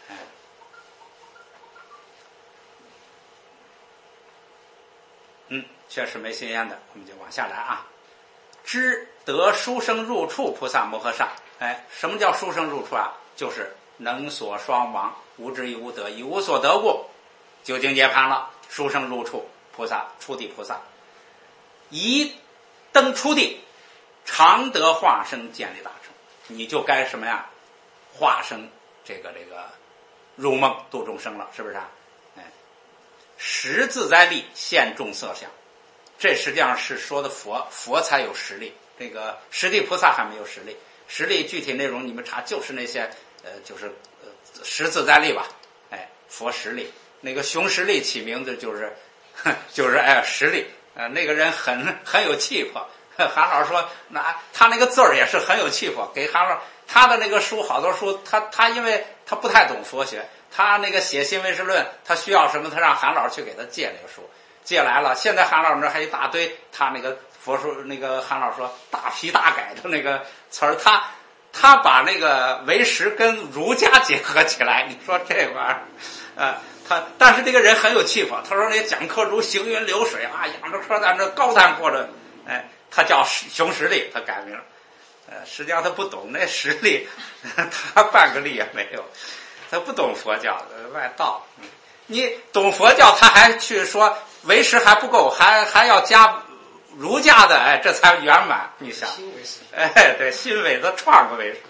确实没新鲜的，我们就往下来啊。知得殊胜入处，菩萨摩诃萨。什么叫殊胜入处啊？就是能所双亡，无知亦无得，以无所得故，究竟涅槃了。殊胜入处，菩萨初地菩萨，一登初地，常得化身建立大乘。你就该什么呀？化身这个入梦度众生了，是不是啊？实自在力现众色相，这实际上是说的佛才有实力，这个实地菩萨还没有实力。实力具体内容你们查，就是那些实自在力吧。佛实力，那个熊实力起名字就是实力。那个人很有气魄， 韩老说，那他那个字儿也是很有气魄，给韩老他的那个书好多书，他因为他不太懂佛学，他那个写新唯识论，他需要什么，他让韩老去给他借那个书，借来了。现在韩老那还一大堆，他那个佛书那个韩老说大批大改的那个词儿，他把那个唯识跟儒家结合起来，你说这玩意儿，但是这个人很有气魄，他说那讲课如行云流水啊，仰着科在那高谈阔论，他叫熊十力，他改名。实际上他不懂那实力，他半个力也没有，他不懂佛教，外道。你懂佛教，他还去说唯识还不够，还要加儒家的，这才圆满。你想，对，新唯的创个唯识。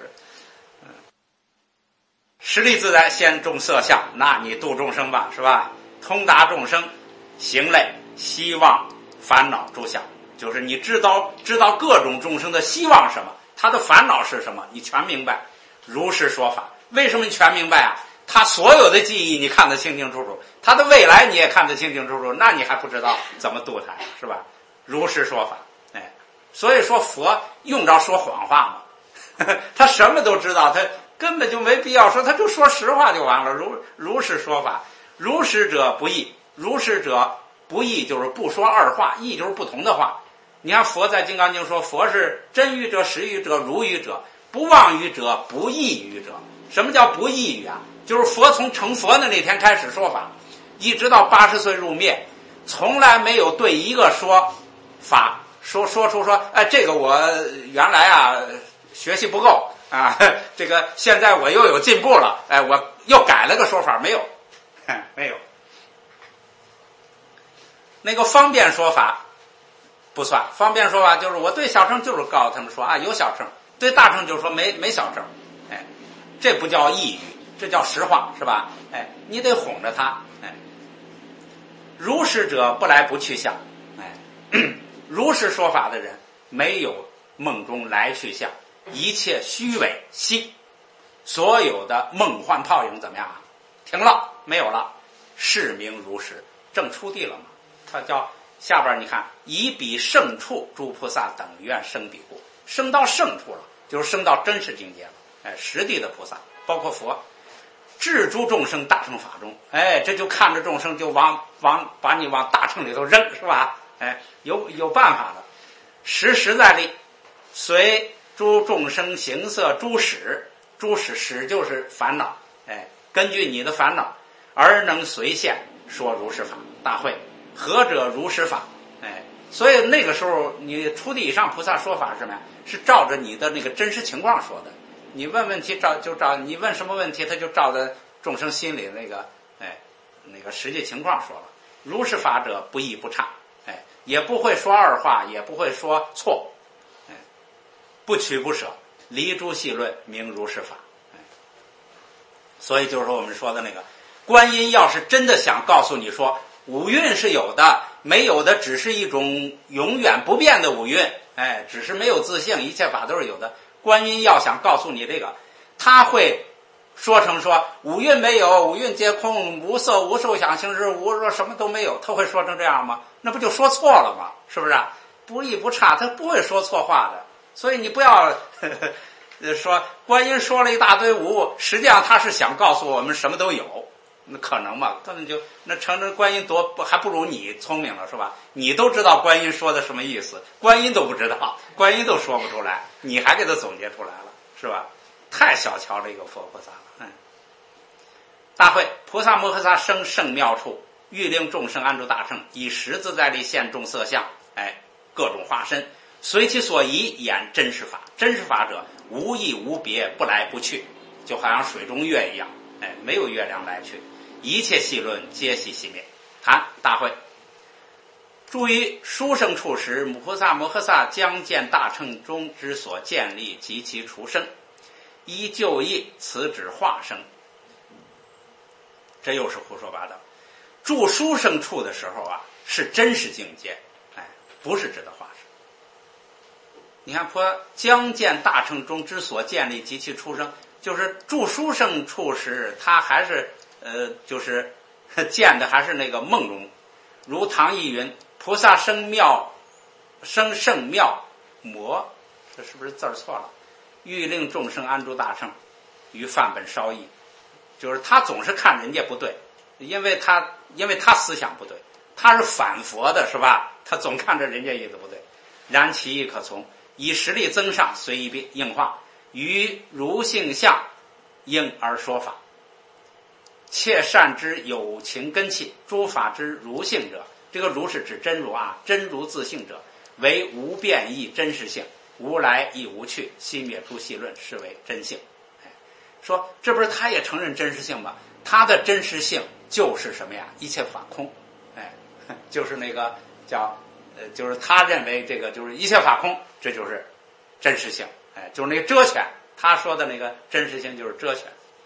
实力自在，现众色相，那你度众生吧，是吧？通达众生行类、希望、烦恼诸相，就是你知道各种众生的希望什么，他的烦恼是什么，你全明白。如实说法，为什么你全明白啊？他所有的记忆你看得清清楚楚，他的未来你也看得清清楚楚，那你还不知道怎么度他，是吧？如实说法，所以说佛用着说谎话嘛，他什么都知道，他根本就没必要说，他就说实话就完了。如实说法，如实者不异，如实者不异就是不说二话，异就是不同的话。你看佛在《金刚经》说，佛是真语者、实语者、如语者，不妄语者、不异语者。什么叫不异语啊？就是佛从成佛的那天开始说法，一直到80岁入灭，从来没有对一个说法说出这个我原来啊学习不够啊，这个现在我又有进步了，我又改了个说法，没有，没有。那个方便说法不算，方便说法就是我对小乘就是告诉他们说啊有小乘，对大乘就是说没小乘，这不叫异语，这叫实话，是吧？你得哄着他，如实者不来不去相，如实说法的人没有梦中来去相，一切虚伪息，所有的梦幻泡影怎么样啊？停了，没有了，是名如实，正出地了嘛。他叫下边你看，以彼圣处诸菩萨等愿生彼故，升到圣处了，就是升到真实境界了。实地的菩萨，包括佛，置诸众生大乘法中，这就看着众生就把你往大乘里头扔，是吧？有办法的，实在力，随诸众生形色诸使就是烦恼，根据你的烦恼而能随现说如实法。大会何者如实法？所以那个时候你初地以上菩萨说法是什么呀？是照着你的那个真实情况说的。你问问题照你问什么问题，他就照着众生心里那个实际情况说了。如实法者不异不差，也不会说二话，也不会说错，不取不舍，离诸细论，明如实法。所以就是说我们说的那个观音要是真的想告诉你说五蕴是有的，没有的只是一种永远不变的五蕴，只是没有自性，一切法都是有的。观音要想告诉你这个，他会说成说五蕴没有，五蕴皆空，无色无受想行识无，说什么都没有，他会说成这样吗？那不就说错了吗？是不是啊？不异不差，他不会说错话的。所以你不要说观音说了一大堆无，实际上他是想告诉我们什么都有，那可能吗？根本就那成着观音多还不如你聪明了，是吧？你都知道观音说的什么意思，观音都不知道，观音都说不出来，你还给他总结出来了，是吧？太小瞧这个佛菩萨了。大会菩萨摩诃萨生圣妙处，欲令众生安住大乘，以实自在力现众色相，各种化身，随其所宜演真实法。真实法者，无异无别，不来不去，就好像水中月一样，没有月亮来去，一切细论皆悉熄灭。谈大会，诸于殊胜处时，菩萨摩诃萨将见大乘中之所建立及其除生，依旧义此指化生。这又是胡说八道。住殊胜处的时候啊，是真实境界，不是指的化生。你看说将见大乘中之所建立及其出生，就是住殊胜处时，他还是就是见的还是那个梦中。如唐译云：菩萨生圣妙魔，这是不是字儿错了？欲令众生安住大乘，于范本稍异，就是他总是看人家不对，因为他思想不对，他是反佛的，是吧？他总看着人家意思不对。然其意可从，以实力增上，随意应化，于如性相应而说法。切善之有情根器，诸法之如性者，这个如是指真如啊，真如自性者，为无变异真实性，无来亦无去，悉灭诸细论，是为真性。说这不是他也承认真实性吗？他的真实性就是什么呀？一切法空，就是那个叫就是他认为这个就是一切法空，这就是真实性，就是那个遮权，他说的那个真实性就是遮权。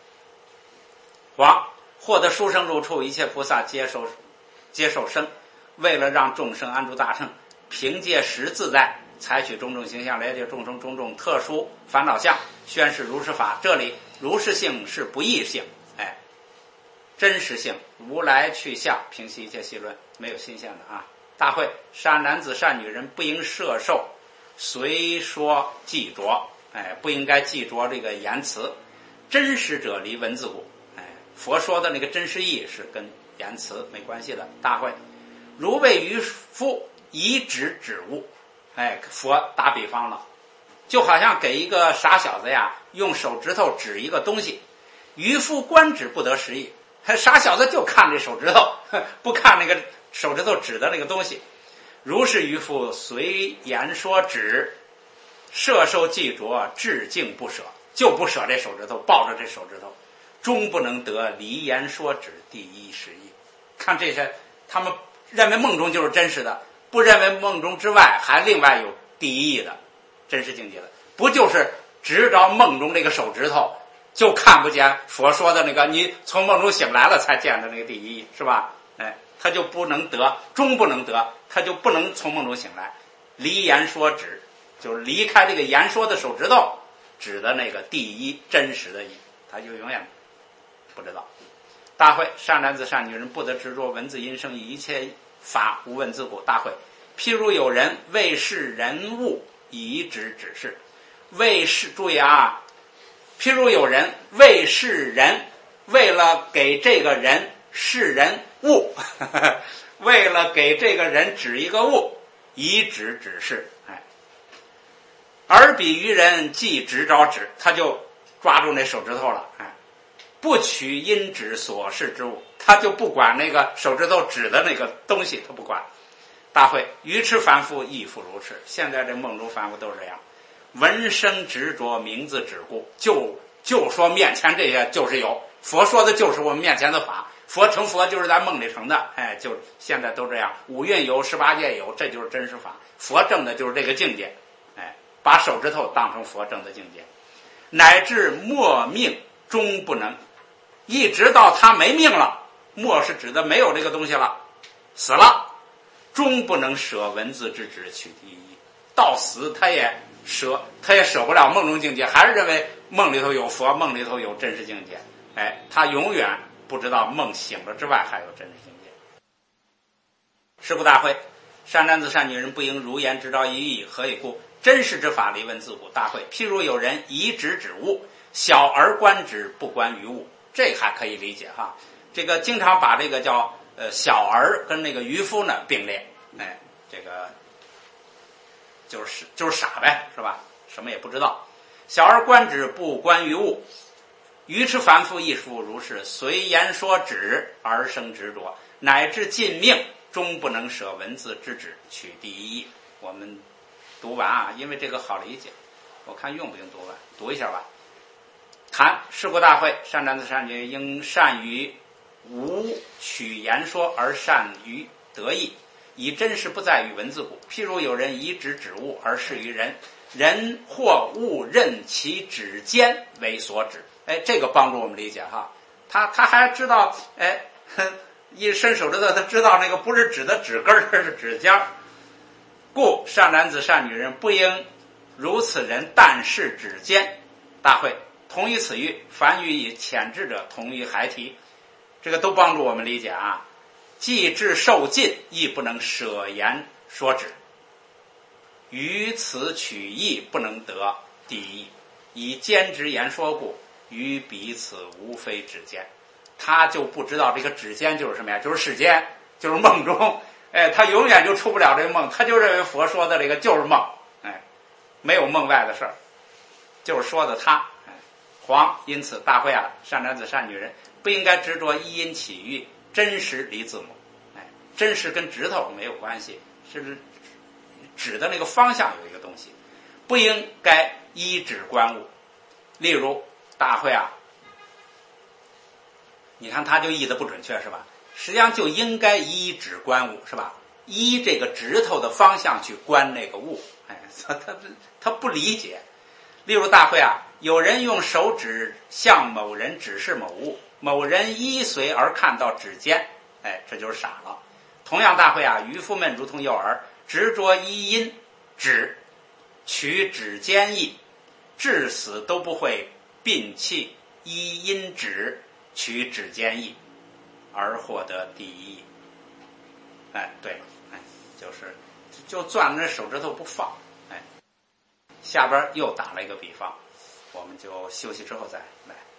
王获得殊胜入处，一切菩萨接受生，为了让众生安住大乘，凭借实自在，采取种种形象来解众生种种特殊烦恼相，宣示如实法。这里如实性是不异性，真实性无来去相，平息一切细论，没有新鲜的啊。大会善男子善女人不应摄受，随说记着，不应该记着这个言辞。真实者离文字故，佛说的那个真实意是跟言辞没关系的。大会如为渔夫以指指物，佛打比方了，就好像给一个傻小子呀用手指头指一个东西，渔夫观指不得实意，傻小子就看这手指头，不看那个手指头指的那个东西。如是渔夫随言说指，摄受记着，至敬不舍，就不舍这手指头，抱着这手指头，终不能得离言说指第一实义。看这些，他们认为梦中就是真实的，不认为梦中之外还另外有第一义的真实境界的，不就是直着梦中这个手指头就看不见佛说的那个你从梦中醒来了才见的那个第一义，是吧？他就不能得，终不能得，他就不能从梦中醒来。离言说指，就是离开这个言说的手指头指的那个第一真实的义，他就永远不知道。大会善男子善女人不得执着文字音声一切法无问自古。大会譬如有人为是人物以指指示，为是注意啊，譬如有人为是人，为了给这个人是人物为了给这个人指一个物，以指指示，而比于人既指着指，他就抓住那手指头了，不取因指所示之物，他就不管那个手指头指的那个东西，他不管。大会愚痴凡夫亦复如是，现在这梦中凡夫都是这样，闻声执着，名字指故，就说面前这些就是有，佛说的就是我们面前的法，佛成佛就是在梦里成的，就现在都这样，五蕴有18界有，这就是真实法，佛证的就是这个境界，把手指头当成佛证的境界，乃至没命终不能，一直到他没命了，没是指的没有这个东西了，死了，终不能舍文字之指取第一，到死他也舍不了梦中境界，还是认为梦里头有佛，梦里头有真实境界，他永远不知道梦醒了之外还有真实境界。是故大会善男子善女人不应如言直着一义，何以故？真实之法离问自古。大会譬如有人以指指物，小儿观指不观于物，这还可以理解哈。这个经常把这个叫小儿跟那个渔夫呢并列，这个就是傻呗，是吧？什么也不知道。小儿观指不观于物，愚痴凡夫亦复如是，随言说指而生执着，乃至尽命终不能舍文字之指取第一义。我们读完啊，因为这个好理解，我看用不用读完，读一下吧。谈是故大会善男子善女应善于无取言说而善于得意，以真实不在于文字故。譬如有人以指指物而示于人，人或物认其指尖为所指，这个帮助我们理解哈。他还知道，一伸手指头，他知道那个不是指的指根，这是指尖。故善男子善女人不应如此人但是指尖。大会同于此语，凡语以浅智者同于孩提，这个都帮助我们理解啊。既至受尽，亦不能舍言说指。 于此取义，不能得第一。以兼之言说故，于彼此无非指间。他就不知道这个指间就是什么呀？就是世间，就是梦中。他永远就出不了这个梦，他就认为佛说的这个就是梦，没有梦外的事儿，就是说的他。黄，因此大会啊，善男子善女人不应该执着一因起喻，真实离字母。真实跟指头没有关系，是指的那个方向有一个东西，不应该依指观物。例如大会啊，你看他就译的不准确是吧？实际上就应该依指观物是吧？依这个指头的方向去观那个物。他不理解。例如大会啊，有人用手指向某人指示某物，某人依随而看到指尖，这就是傻了。同样大会啊，渔夫们如同幼儿，执着依因指取指尖意，至死都不会摒弃依因指取指尖意，而获得第一义。对，就攥着手指头不放。下边又打了一个比方，我们就休息之后再来。